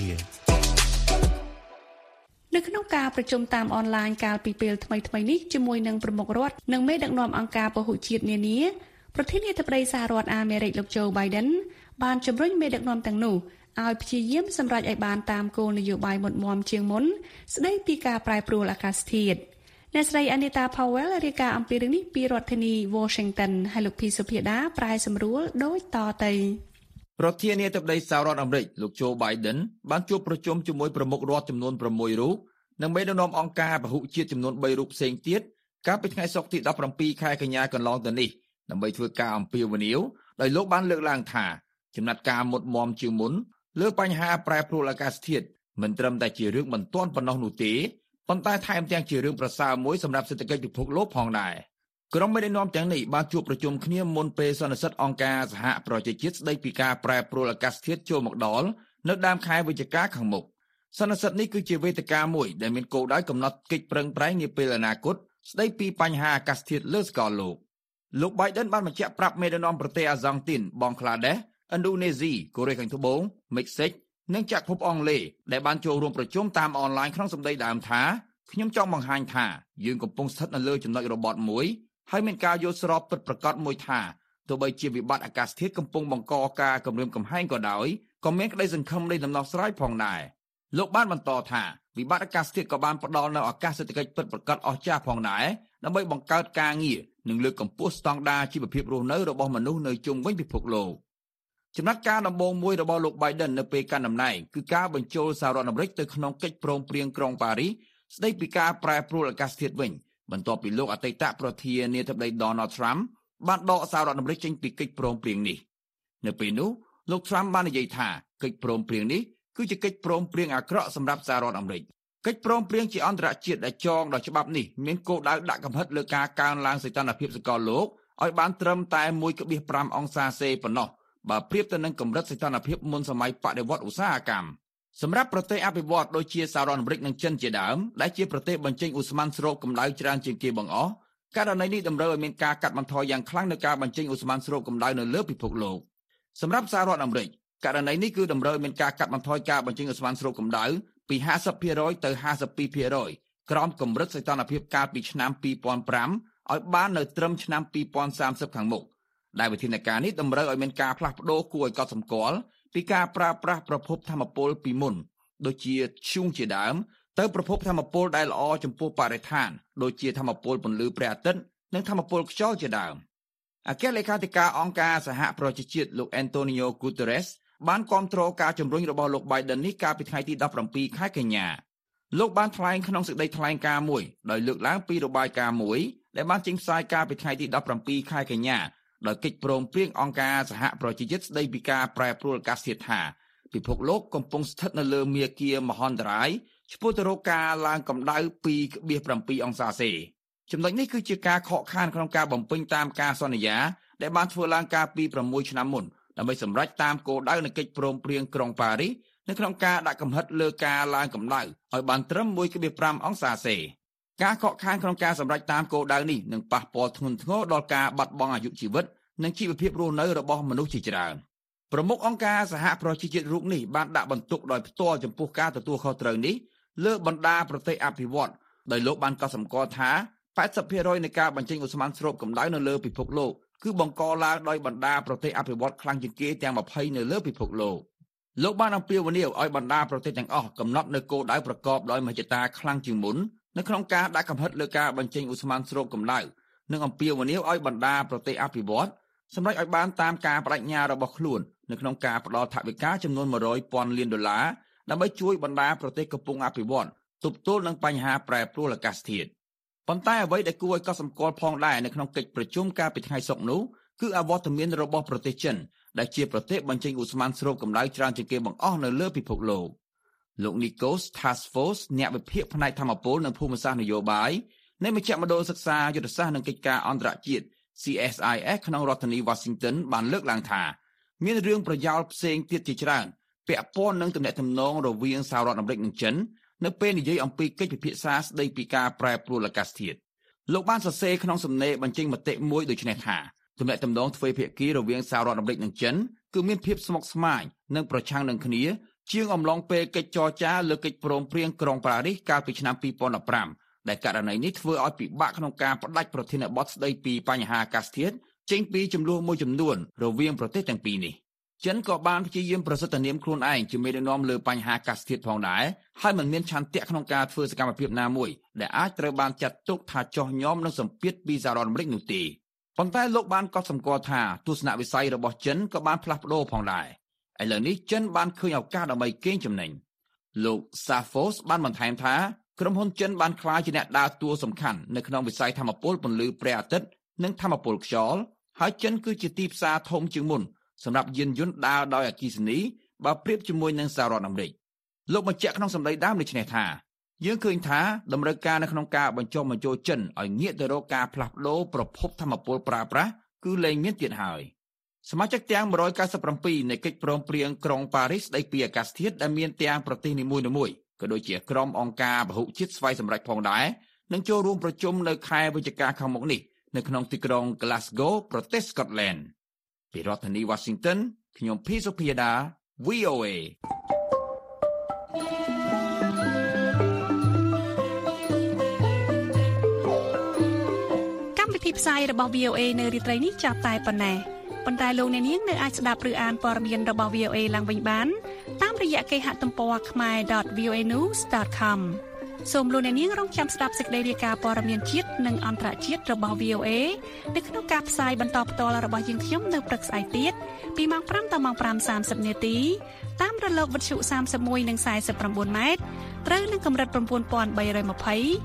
នៅក្នុងការប្រជុំតាមអនឡាញកាលពីពេលថ្មីៗនេះជាមួយនឹងប្រមុខរដ្ឋនិងមេដឹកនាំអង្គការពហុជាតិនានាប្រធានាធិបតីសហរដ្ឋអាមេរិកលោក Joe Biden បានជំរុញមេដឹកនាំទាំងនោះឲ្យព្យាយាមសម្រេចឲ្យបានតាមគោលនយោបាយមុតមមជាងមុនស្ដីពីការប្រែប្រួលអាកាសធាតុអ្នកស្រី Anita Powell រាយការណ៍អំពីរឿងនេះពីរដ្ឋធានី Washington ហើយលោកភីសុភាដាប្រែសម្រួលដូចតទៅប្រធានាធិបតីសហរដ្ឋអាមេរិកលោក Joe Biden បានជួបប្រជុំជាមួយប្រមុខរដ្ឋចំនួន6រូបនិងមេដឹកនាំអង្គការពហុជាតិចំនួន3រូបផ្សេងទៀតកាលពីថ្ងៃសុក្រទី17ខែកញ្ញាកន្លងទៅនេះដើម្បីធ្វើការអំពាវនាវដោយលោកបានលើកឡើងថាចំណាត់ការមុតមមជាងមុនលើបញ្ហាប្រែប្រួលអាកាសធាតុមិនត្រឹមតែជារឿងបន្ទាន់ប៉ុណ្ណោះនោះទេប៉ុន្តែថែមទាំងជារឿងប្រសើរមួយសម្រាប់សេដ្ឋកិច្ចពិភពលោកផងដែរក្រុមមេដឹកនាំទាំងនេះបានជួបប្រជុំគ្នាមុនពេលសន្និសីទអង្គការសហប្រជាជាតិស្ដីពីការប្រែប្រួលអាកាសធាតុចូលមកដល់នៅដើមខែវិច្ឆិកាខាងមុខសន្និសីទនេះគឺជាវេទិកាមួយដែលមានគោលដៅកំណត់កិច្ចប្រឹងប្រែងនាពេលអនាគតស្ដីពីបញ្ហាអាកាសធាតុលើសកលលោក Biden បានបញ្ជាក់ប្រាប់មេដឹកនាំប្រទេសអាហ្សង់ទីន បង់ក្លាដេស ឥណ្ឌូនេស៊ី កូរ៉េខាងត្បូង មិចស៊ិកនិងចក្រភពអង់គ្លេសដែលបានចូលរួមប្រជុំតាមអនឡាញក្នុងសម្ដីដើមថាខ្ញុំចង់បង្ហាញថាយើងកំពុងស្ថិតនៅលើចំណុចរបត់មួយហើយមានការយល់ស្របពិតប្រាកដមួយថាទោះបីជាវិបត្តិអាកាសធាតុកំពុងបង្កការគំរាមកំហែងក៏ដោយក៏មានក្តីសង្ឃឹមនៃដំណោះស្រាយផងដែរលោកបានបន្តថាវិបត្តិអាកាសធាតុក៏បានផ្ដល់នូវឱកាសសេដ្ឋកិច្ចពិតប្រាកដអស្ចារ្យផងដែរដើម្បីបង្កើតការងារនិងលើកកម្ពស់ស្តង់ដារជីវភាពរស់នៅរបស់មនុស្សនៅជុំវិញពិភពលោកចំណាត់ការដំបូងមួយរបស់លោក Biden នៅពេលកាន់តំណែងគឺការបញ្ចូលសហរដ្ឋអាមេរិកទៅក្នុងកិច្ចព្រមព្រៀងក្រុងប៉ារីសស្ដីពីការប្រែប្រួលអាកាសធាតុវិញបន្ទាប់ពីលោកអតីតប្រធានាធិបតី Donald Trump បានដកសហរដ្ឋអាមេរិកចេញពីកិច្ចព្រមព្រៀងនេះនៅពេលនោះលោក Trump បាននិយាយថាកិច្ចព្រមព្រៀងនេះគឺជាកិច្ចព្រមព្រៀងអាក្រក់សម្រាប់សហរដ្ឋអាមេរិកកិច្ចព្រមព្រៀងជាអន្តរជាតិដែលចងដោយច្បាប់នេះមានគោលដៅដាក់កំហិតលើការកើនឡើងសីតុណ្ហភាពសកលលោកឲ្យបានត្រឹមតែ 1.5 អង្សាសេប៉ុណ្ណោះបើប្រៀបទៅនឹងកម្រិតសីតុណ្ហភាពមុនសម័យបដិវត្តន៍ឧស្សាហកម្មសម្រាប់ប្រទេសអភិវឌ្ឍន៍ដូចជាសហរដ្ឋអាមេរិកនិងចិនជាដើមដែលជាប្រទេសបញ្ចេញឧស្ម័នស្រូបកម្ដៅច្រើនជាងគេបង្អស់ករណីនេះតម្រូវឲ្យមានការកាត់បន្ថយយ៉ាងខ្លាំងនៅការបញ្ចេញឧស្ម័នស្រូបកម្ដៅនៅលើពិភពលោកសម្រាប់សហរដ្ឋអាមេរិកករណីនេះគឺតម្រូវឲ្យមានការកាត់បន្ថយការបញ្ចេញឧស្ម័នស្រូបកម្ដៅពី 50% ទៅ 52% ក្រោមកម្រិតសីតុណ្ហភាពកាលពីឆ្នាំ 2005 ឲ្យបាននៅត្រឹមឆ្នាំ 2030 ខាងមុខដែលវិធានការនេះតម្រូវឲ្យមានការផ្លាស់ប្ដូរគួរឲ្យកត់សម្គាល់ពីការប្រើប្រាស់ប្រភពថាមពលពីមុនដូចជាធ្យូងជាដើមទៅប្រភពថាមពលដែលល្អចំពោះបរិស្ថានដូចជាថាមពលពន្លឺព្រះអាទិត្យនិងថាមពលខ្យល់ជាដើមអគ្គលេខាធិការអង្គការសហប្រជាជាតិលោក Antonio Guterres បានគាំទ្រការជំរុញរបស់លោក Biden នេះកាលពីថ្ងៃទី 17 ខែកញ្ញាលោកបានថ្លែងក្នុងសេចក្តីថ្លែងការណ៍មួយដោយលើកឡើងពីរបាយការណ៍មួយដែលបានចេញផ្សាយកាលពីថ្ងៃទី 17 ខែកញ្ញាដោយកិច្ចព្រមព្រៀងអង្គការសហប្រជាជាតិស្តីពីការប្រែប្រួលអាកាសធាតុថាពិភពលោកកំពុងស្ថិតនៅលើមាគ៌ាមហន្តរាយឆ្ពោះទៅរកការឡើងកម្ដៅ 2.7 អង្សាសេចំណុចនេះគឺជាការខកខានក្នុងការបំពេញតាមការសន្យាដែលបានធ្វើឡើងកាលពី 6 ឆ្នាំមុនដើម្បីសម្រេចតាមគោលដៅនៃកិច្ចព្រមព្រៀងក្រុងប៉ារីសនៅក្នុងការដាក់កំហិតលើការឡើងកម្ដៅឲ្យបានត្រឹម 1.5 អង្សាសេការខកខានក្នុងការសម្រេចតាមគោលដៅនេះនឹងប៉ះពាល់ធ្ងន់ធ្ងរដល់ការបាត់បង់អាយុជីវិតនិងជីវភាពរស់នៅរបស់មនុស្សជាច្រើនប្រមុខអង្គការសហប្រជាជាតិរូបនេះបានដាក់បន្ទុកដោយផ្ទាល់ចំពោះការទទួលខុសត្រូវនេះលើបណ្ដាប្រទេសអភិវឌ្ឍន៍ដោយលោកបានកត់សម្គាល់ថា 80% នៃការបញ្ចេញឧស្ម័នស្រូបកម្ដៅនៅលើពិភពលោកគឺបង្កឡើងដោយបណ្ដាប្រទេសអភិវឌ្ឍន៍ខ្លាំងជាងគេទាំង20នៅលើពិភពលោកបានអំពាវនាវឲ្យបណ្ដាប្រទេសទាំងអស់កំណត់នូវគោលដៅប្រកបដោយមហិច្ឆតាខ្លាំងជាងមុននៅក្នុងការដាក់កំហិតលើការបញ្ចេញឧស្ម័នស្រូបកម្ដៅនិងអំពាវនាវឲ្យបណ្ដាប្រទេសអភិវឌ្ឍន៍សម្រេចឲ្យបានតាមការបដិញ្ញារបស់ខ្លួននៅក្នុងការផ្ដល់ថវិកាចំនួន$100,000 លានដើម្បីជួយបណ្ដាប្រទេសកំពុងអភិវឌ្ឍន៍ទប់ទល់នឹងបញ្ហាប្រែប្រួលអាកាសធាតុប៉ុន្តែអ្វីដែលគួរឲ្យកត់សម្គាល់ផងដែរនៅក្នុងកិច្ចប្រជុំកាលពីថ្ងៃសុក្រនោះគឺអវត្តមានរបស់ប្រទេសចិនដែលជាប្រទេសបញ្ចេញឧស្ម័នស្រូបកម្ដៅច្រើនជាងគេបង្អស់នៅលើពិភពលោកNikos Tasfos អ្នកវិភាគផ្នែកថាមពលនិងភូមិសាស្ត្រនយោបាយនៃមជ្ឈមណ្ឌលសិក្សាយុទ្ធសាស្ត្រនិងកិច្ចការអន្តរជាតិ CSIS ក្នុងរដ្ឋធានី Washington បានលើកឡើងថាមានរឿងប្រយោលផ្សេងទៀតជាច្រើនពាក់ព័ន្ធនឹងទំនាក់ទំនងរវាងសហរដ្ឋអាមេរិកនិងចិននៅពេលនិយាយអំពីកិច្ចពិភាក្សាស្តីពីការប្រែប្រួលអាកាសធាតុលោកបានសរសេរក្នុងសំណេរបញ្ចេញមតិមួយដូចនេះថាទំនាក់ទំនងទ្វេភាគីរវាងសហរដ្ឋអាមេរិកនិងចិនគឺមានភាពស្មុគស្មាញនិងប្រឆាំងនឹងគ្នាជាងអំឡុងពេលកិច្ចចរចាលើកិច្ចព្រមព្រៀងក្រុងប៉ារីសកាលពីឆ្នាំ 2015 ដែលករណីនេះធ្វើឲ្យពិបាកក្នុងការផ្ដាច់ប្រធានបទស្តីពីបញ្ហាអាកាសធាតុចេញពីចំនួនមួយចំនួនរវាងប្រទេសទាំងពីរនេះចិនក៏បានព្យាយាមប្រសិទ្ធនាមខ្លួនឯងជាមេដឹកនាំលើបញ្ហាអាកាសធាតុផងដែរហើយមិនមានឆន្ទៈក្នុងការធ្វើសកម្មភាពណាមួយដែលអាចត្រូវបានចាត់ទុកថាចោះញោមនឹងសម្ពាធពីសហរដ្ឋអាមេរិកនោះទេប៉ុន្តែលោកបានកត់សម្គាល់ថាទស្សនវិស័យរបស់ចិនក៏បានផ្លាស់ប្ដូរផងដែរឥឡូវនេះចិនបានឃើញឱកាសដើម្បីកេងចំណេញលោក Safos បានបន្ថែមថាក្រុមហ៊ុនចិនបានក្លាយជាអ្នកដើរតួសំខាន់នៅក្នុងវិស័យថាមពលពន្លឺព្រះអាទិត្យនិងថាមពលខ្យល់ហើយចិនគឺជាទីផ្សារធំជាងមុនសម្រាប់យានយន្តដើរដោយអគ្គិសនីបើប្រៀបជាមួយនឹងសហរដ្ឋអាមេរិកលោកបញ្ជាក់ក្នុងសម្ដីដើមដូចនេះថាយើងឃើញថាតម្រូវការនៅក្នុងការបញ្ចុះបញ្ចូលចិនឲ្យងាកទៅរកការផ្លាស់ប្ដូរប្រភពថាមពលប្រើប្រាស់គឺលែងមានទៀតហើយសមាជិកទាំង197នៃកិច្ចព្រមព្រៀងក្រុងប៉ារីសស្តីពីអាកាសធាតុដែលមានទាំងប្រទេសនីមួយៗក៏ដូចជាក្រុមអង្គការពហុជាតិស្វ័យសម្រេចផងដែរនឹងចូលរួមប្រជុំនៅខែវិច្ឆិកាខាងមុខនេះនៅក្នុងទីក្រុង Glasgow ប្រទេស Scotland ពីរដ្ឋធានី Washington ខ្ញុំភីសុភាដា VOA កម្មវិធីផ្សាយរបស់ VOA នៅរាត្រីនេះចាប់តែប៉ុណ្ណេះប៉ុន្តែលោកអ្នកនាងនៅអាចស្ដាប់ឬអានព័ត៌មានរបស់ VOA ឡើងវិញបានតាមរយៈគេហទំព័រ khmer.voanews.com សូមលោកអ្នកនាងរងចាំស្ដាប់សេចក្តីរាយការណ៍ព័ត៌មានជាតិនិងអន្តរជាតិរបស់ VOA នៅក្នុងការផ្សាយបន្តផ្ទាល់របស់យើងខ្ញុំនៅព្រឹកស្អែកទៀតពីម៉ោង 5 ដល់ម៉ោង 5:30 នាទីតាមរលកវិទ្យុ 31 និង 49 ម៉ែត្រត្រូវនឹងកម្រិត 9320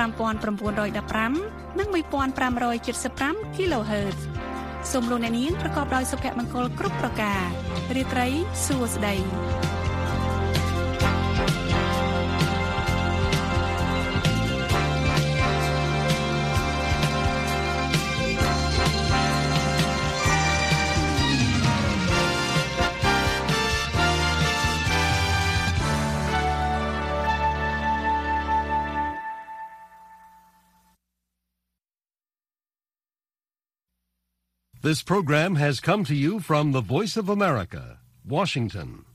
5915 និង 1575 kHz សូមលោកអ្នកនាងប្រកបដោយសុភមង្គលគ្រប់ប្រការរាត្រីសួស្តី This program has come to you from the Voice of America, Washington.